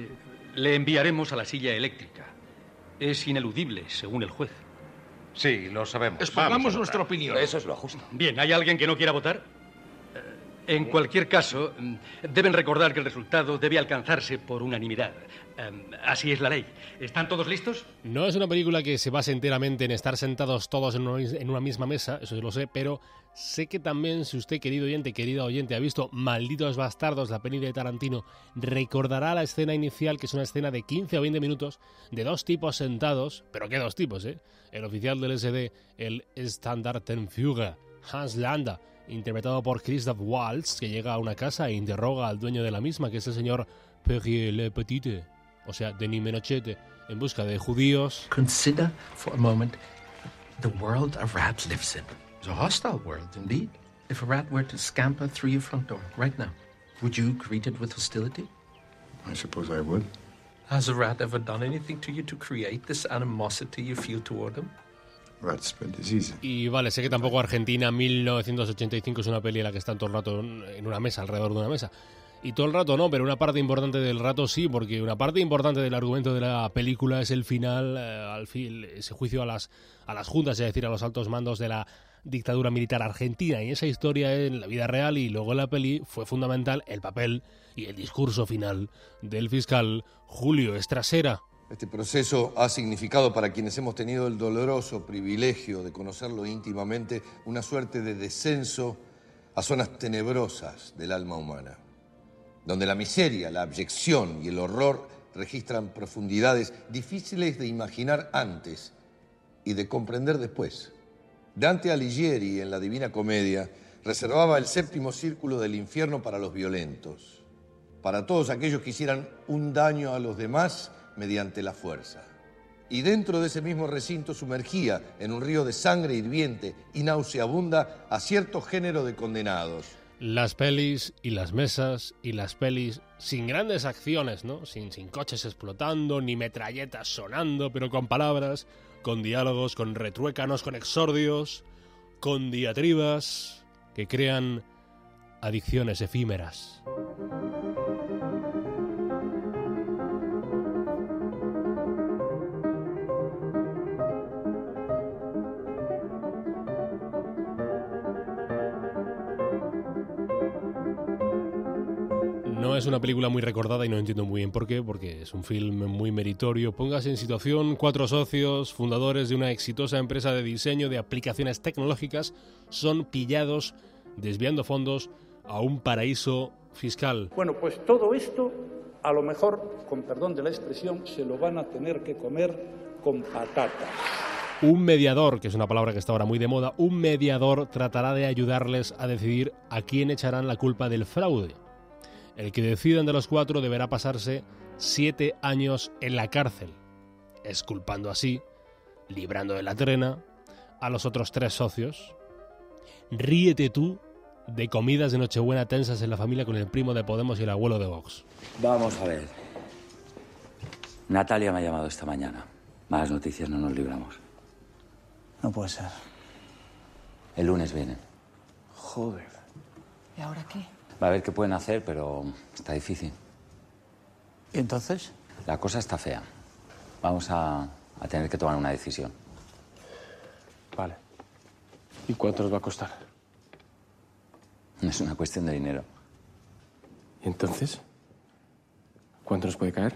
le enviaremos a la silla eléctrica. Es ineludible, según el juez. Sí, lo sabemos. Expongamos nuestra opinión. Eso es lo justo. Bien, ¿hay alguien que no quiera votar? En cualquier caso, deben recordar que el resultado debe alcanzarse por unanimidad. Así es la ley. ¿Están todos listos? No es una película que se base enteramente en estar sentados todos en una, en una misma mesa, eso yo lo sé, pero sé que también, si usted, querido oyente, querida oyente, ha visto Malditos Bastardos, la peli de Tarantino, recordará la escena inicial, que es una escena de quince o veinte minutos, de dos tipos sentados, pero ¿qué dos tipos, eh? El oficial del S D, el Standartenführer, Hans Landa, interpretado por Christoph Waltz, que llega a una casa e interroga al dueño de la misma, que es el señor Perrier Le Petite, o sea, Denis Menochete, en busca de judíos. Consider for a moment the world a rat lives in. It's a hostile world, indeed. If a rat were to scamper through your front door right now, would you greet it with hostility? I suppose I would. Has a rat ever done anything to you to create this animosity you feel toward him? Y vale, sé que tampoco Argentina mil novecientos ochenta y cinco es una peli en la que están todo el rato en una mesa, alrededor de una mesa. Y todo el rato no, pero una parte importante del rato sí, porque una parte importante del argumento de la película es el final, eh, al fin, ese juicio a las, a las juntas, es decir, a los altos mandos de la dictadura militar argentina. Y esa historia en la vida real y luego en la peli fue fundamental el papel y el discurso final del fiscal Julio Estrasera. Este proceso ha significado para quienes hemos tenido el doloroso privilegio de conocerlo íntimamente una suerte de descenso a zonas tenebrosas del alma humana, donde la miseria, la abyección y el horror registran profundidades difíciles de imaginar antes y de comprender después. Dante Alighieri, en la Divina Comedia, reservaba el séptimo círculo del infierno para los violentos, para todos aquellos que hicieran un daño a los demás mediante la fuerza. Y dentro de ese mismo recinto sumergía en un río de sangre hirviente y nauseabunda a cierto género de condenados. Las pelis y las mesas y las pelis sin grandes acciones, ¿no? Sin, sin coches explotando, ni metralletas sonando, pero con palabras, con diálogos, con retruécanos, con exordios, con diatribas que crean adicciones efímeras. No es una película muy recordada y no entiendo muy bien por qué, porque es un film muy meritorio. Póngase en situación, cuatro socios, fundadores de una exitosa empresa de diseño de aplicaciones tecnológicas, son pillados desviando fondos a un paraíso fiscal. Bueno, pues todo esto, a lo mejor, con perdón de la expresión, se lo van a tener que comer con patatas. Un mediador, que es una palabra que está ahora muy de moda, un mediador tratará de ayudarles a decidir a quién echarán la culpa del fraude. El que decidan de los cuatro deberá pasarse siete años en la cárcel, exculpando así, librando de la trena, a los otros tres socios. Ríete tú de comidas de Nochebuena tensas en la familia con el primo de Podemos y el abuelo de Vox. Vamos a ver. Natalia me ha llamado esta mañana. Malas noticias, no nos libramos. No puede ser. El lunes vienen. Joder. ¿Y ahora qué? Va a ver qué pueden hacer, pero está difícil. ¿Y entonces? La cosa está fea. Vamos a, a a tener que tomar una decisión. Vale. ¿Y cuánto nos va a costar? No es una cuestión de dinero. ¿Y entonces? ¿Cuánto nos puede caer?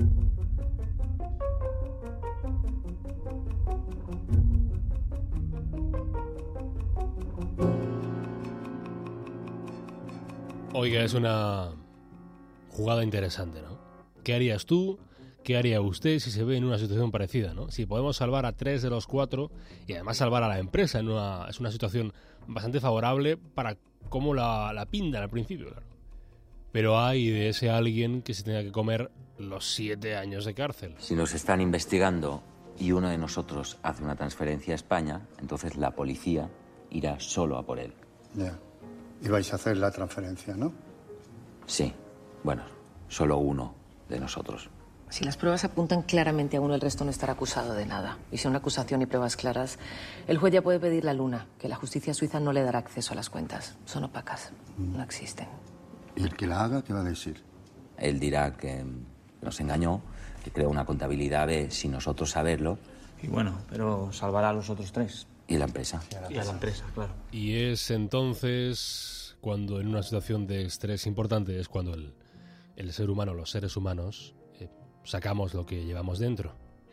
Oiga, es una jugada interesante, ¿no? ¿Qué harías tú? ¿Qué haría usted si se ve en una situación parecida, ¿no? Si podemos salvar a tres de los cuatro y además salvar a la empresa, en una, es una situación bastante favorable para cómo la, la pintan al principio, claro. Pero hay de ese alguien que se tenga que comer los siete años de cárcel. Si nos están investigando y uno de nosotros hace una transferencia a España, entonces la policía irá solo a por él. Ya. Y vais a hacer la transferencia, ¿no? Sí. Bueno, solo uno de nosotros. Si las pruebas apuntan claramente a uno, el resto no estará acusado de nada. Y si una acusación y pruebas claras, el juez ya puede pedir la luna, que la justicia suiza no le dará acceso a las cuentas. Son opacas, no existen. ¿Y el que la haga qué va a decir? Él dirá que nos engañó, que creó una contabilidad B sin nosotros saberlo. Y bueno, pero salvará a los otros tres. Y a la empresa. Y a la empresa, claro. Y es entonces cuando en una situación de estrés importante es cuando el, el ser humano, los seres humanos, eh, sacamos lo que llevamos dentro.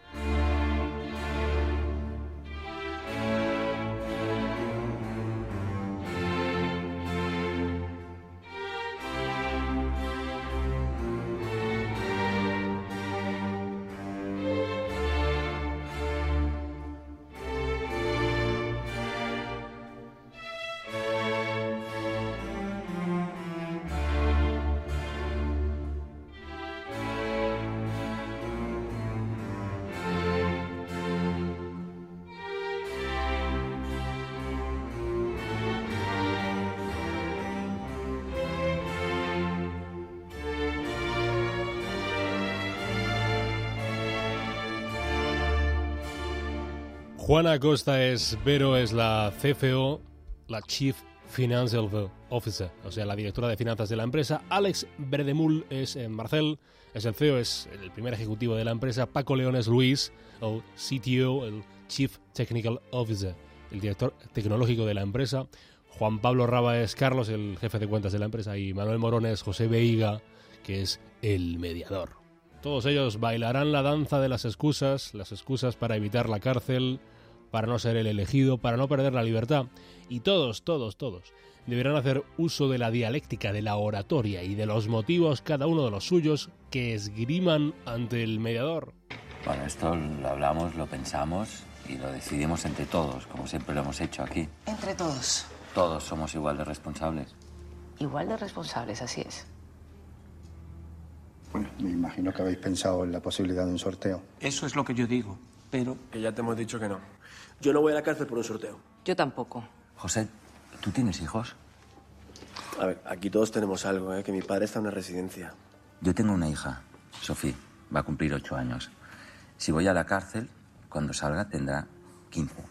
Juana Acosta es Vero, es la C F O, la Chief Financial Officer, o sea, la directora de finanzas de la empresa. Alex Bredemul es eh, Marcel, es el C E O, es el primer ejecutivo de la empresa. Paco León es Luis, el C T O, el Chief Technical Officer, el director tecnológico de la empresa. Juan Pablo Raba es Carlos, el jefe de cuentas de la empresa. Y Manuel Morón es José Veiga, que es el mediador. Todos ellos bailarán la danza de las excusas, las excusas para evitar la cárcel, para no ser el elegido, para no perder la libertad. Y todos, todos, todos deberán hacer uso de la dialéctica, de la oratoria y de los motivos, cada uno de los suyos, que esgriman ante el mediador. Bueno, esto lo hablamos, lo pensamos y lo decidimos entre todos, como siempre lo hemos hecho aquí. Entre todos. Todos somos igual de responsables. Igual de responsables, así es. Bueno, me imagino que habéis pensado en la posibilidad de un sorteo. Eso es lo que yo digo, pero... Que ya te hemos dicho que no. Yo no voy a la cárcel por un sorteo. Yo tampoco. José, ¿tú tienes hijos? A ver, aquí todos tenemos algo, ¿eh? Que mi padre está en una residencia. Yo tengo una hija, Sofía, va a cumplir ocho años. Si voy a la cárcel, cuando salga tendrá quince.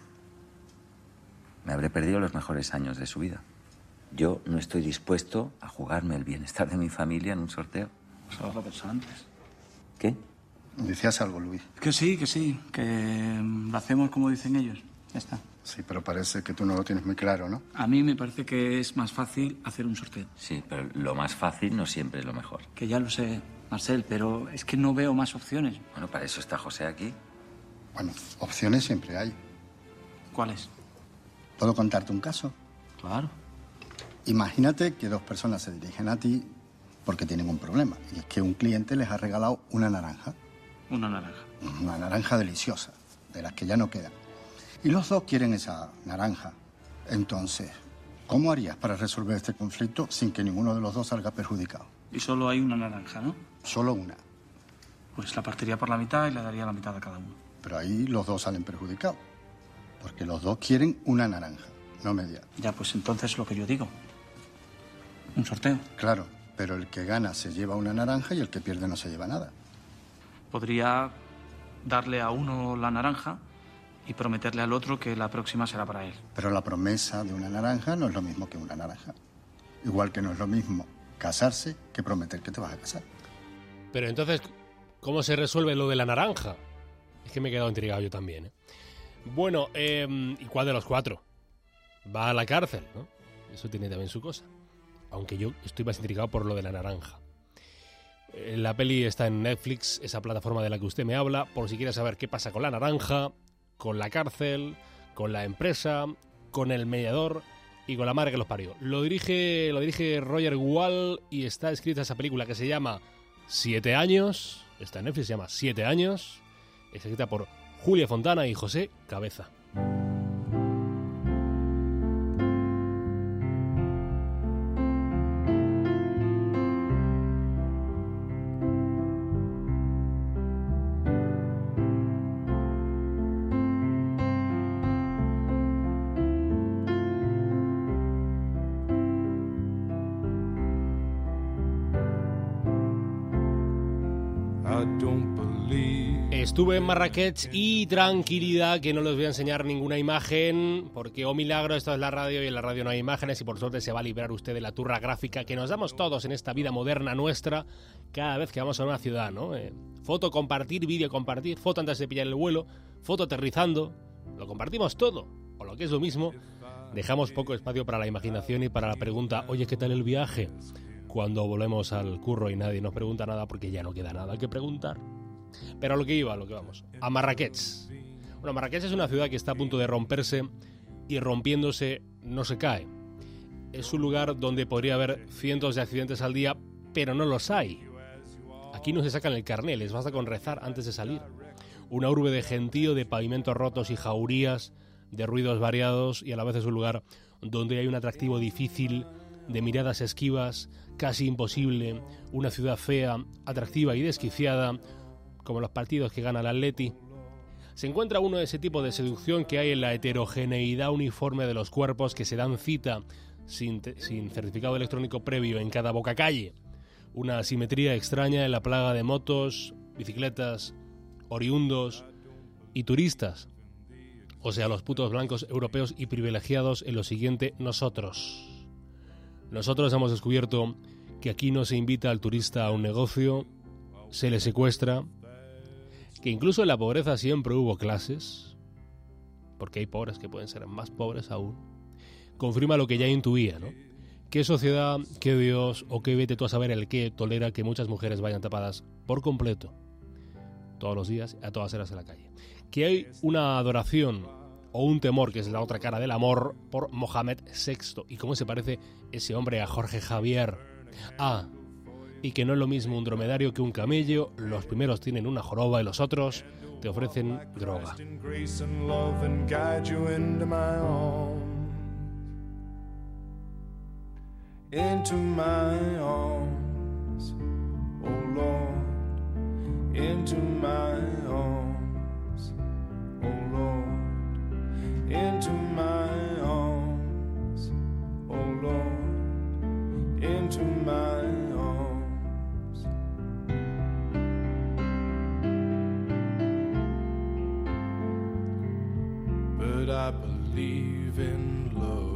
Me habré perdido los mejores años de su vida. Yo no estoy dispuesto a jugarme el bienestar de mi familia en un sorteo. Eso lo pensado antes. ¿Qué? ¿Decías algo, Luis? Que sí, que sí, que lo hacemos como dicen ellos. Ya está. Sí, pero parece que tú no lo tienes muy claro, ¿no? A mí me parece que es más fácil hacer un sorteo. Sí, pero lo más fácil no siempre es lo mejor. Que ya lo sé, Marcel, pero es que no veo más opciones. Bueno, para eso está José aquí. Bueno, opciones siempre hay. ¿Cuáles? ¿Puedo contarte un caso? Claro. Imagínate que dos personas se dirigen a ti porque tienen un problema. Y es que un cliente les ha regalado una naranja. Una naranja. Una naranja deliciosa, de las que ya no quedan. Y los dos quieren esa naranja. Entonces, ¿cómo harías para resolver este conflicto sin que ninguno de los dos salga perjudicado? Y solo hay una naranja, ¿no? Solo una. Pues la partiría por la mitad y le daría la mitad a cada uno. Pero ahí los dos salen perjudicados. Porque los dos quieren una naranja, no media. Ya, pues entonces lo que yo digo. Un sorteo. Claro, pero el que gana se lleva una naranja y el que pierde no se lleva nada. Podría darle a uno la naranja y prometerle al otro que la próxima será para él. Pero la promesa de una naranja no es lo mismo que una naranja. Igual que no es lo mismo casarse que prometer que te vas a casar. Pero entonces, ¿cómo se resuelve lo de la naranja? Es que me he quedado intrigado yo también, ¿eh? Bueno, eh, ¿y cuál de los cuatro va a la cárcel, no? Eso tiene también su cosa. Aunque yo estoy más intrigado por lo de la naranja. Eh, la peli está en Netflix, esa plataforma de la que usted me habla, por si quiere saber qué pasa con la naranja, con la cárcel, con la empresa, con el mediador y con la madre que los parió. Lo dirige, lo dirige Roger Wall y está escrita esa película que se llama Siete años. Está en Netflix, se llama Siete años. Es escrita por Julia Fontana y José Cabeza. Estuve en Marrakech y tranquilidad, que no les voy a enseñar ninguna imagen, porque, oh milagro, esto es la radio y en la radio no hay imágenes y por suerte se va a librar usted de la turra gráfica que nos damos todos en esta vida moderna nuestra cada vez que vamos a una ciudad, ¿no? Eh, foto compartir, vídeo compartir, foto antes de pillar el vuelo, foto aterrizando, lo compartimos todo, o lo que es lo mismo, dejamos poco espacio para la imaginación y para la pregunta, oye, ¿qué tal el viaje? Cuando volvemos al curro y nadie nos pregunta nada porque ya no queda nada que preguntar. Pero a lo que iba, a lo que vamos, a Marrakech. Bueno, Marrakech es una ciudad que está a punto de romperse y rompiéndose no se cae. Es un lugar donde podría haber cientos de accidentes al día, pero no los hay. Aquí no se sacan el carné, les basta con rezar antes de salir. Una urbe de gentío, de pavimentos rotos y jaurías, de ruidos variados y a la vez es un lugar donde hay un atractivo difícil, de miradas esquivas, casi imposible, una ciudad fea, atractiva y desquiciada, como los partidos que gana el Atleti. Se encuentra uno de ese tipo de seducción que hay en la heterogeneidad uniforme de los cuerpos que se dan cita sin, te- sin certificado electrónico previo en cada bocacalle. Una asimetría extraña en la plaga de motos, bicicletas, oriundos y turistas. O sea, los putos blancos europeos y privilegiados en lo siguiente, nosotros. Nosotros hemos descubierto que aquí no se invita al turista a un negocio, se le secuestra, que incluso en la pobreza siempre hubo clases, porque hay pobres que pueden ser más pobres aún, confirma lo que ya intuía, ¿no? ¿Qué sociedad, qué Dios o qué vete tú a saber el qué tolera que muchas mujeres vayan tapadas por completo, todos los días, a todas horas en la calle? Que hay una adoración o un temor, que es la otra cara del amor, por Mohamed sexto. ¿Y cómo se parece ese hombre a Jorge Javier? Ah, y que no es lo mismo un dromedario que un camello, los primeros tienen una joroba y los otros te ofrecen droga. Into my arms, oh Lord, into my arms, oh Lord, into my arms, oh Lord, into my arms. But I believe in love.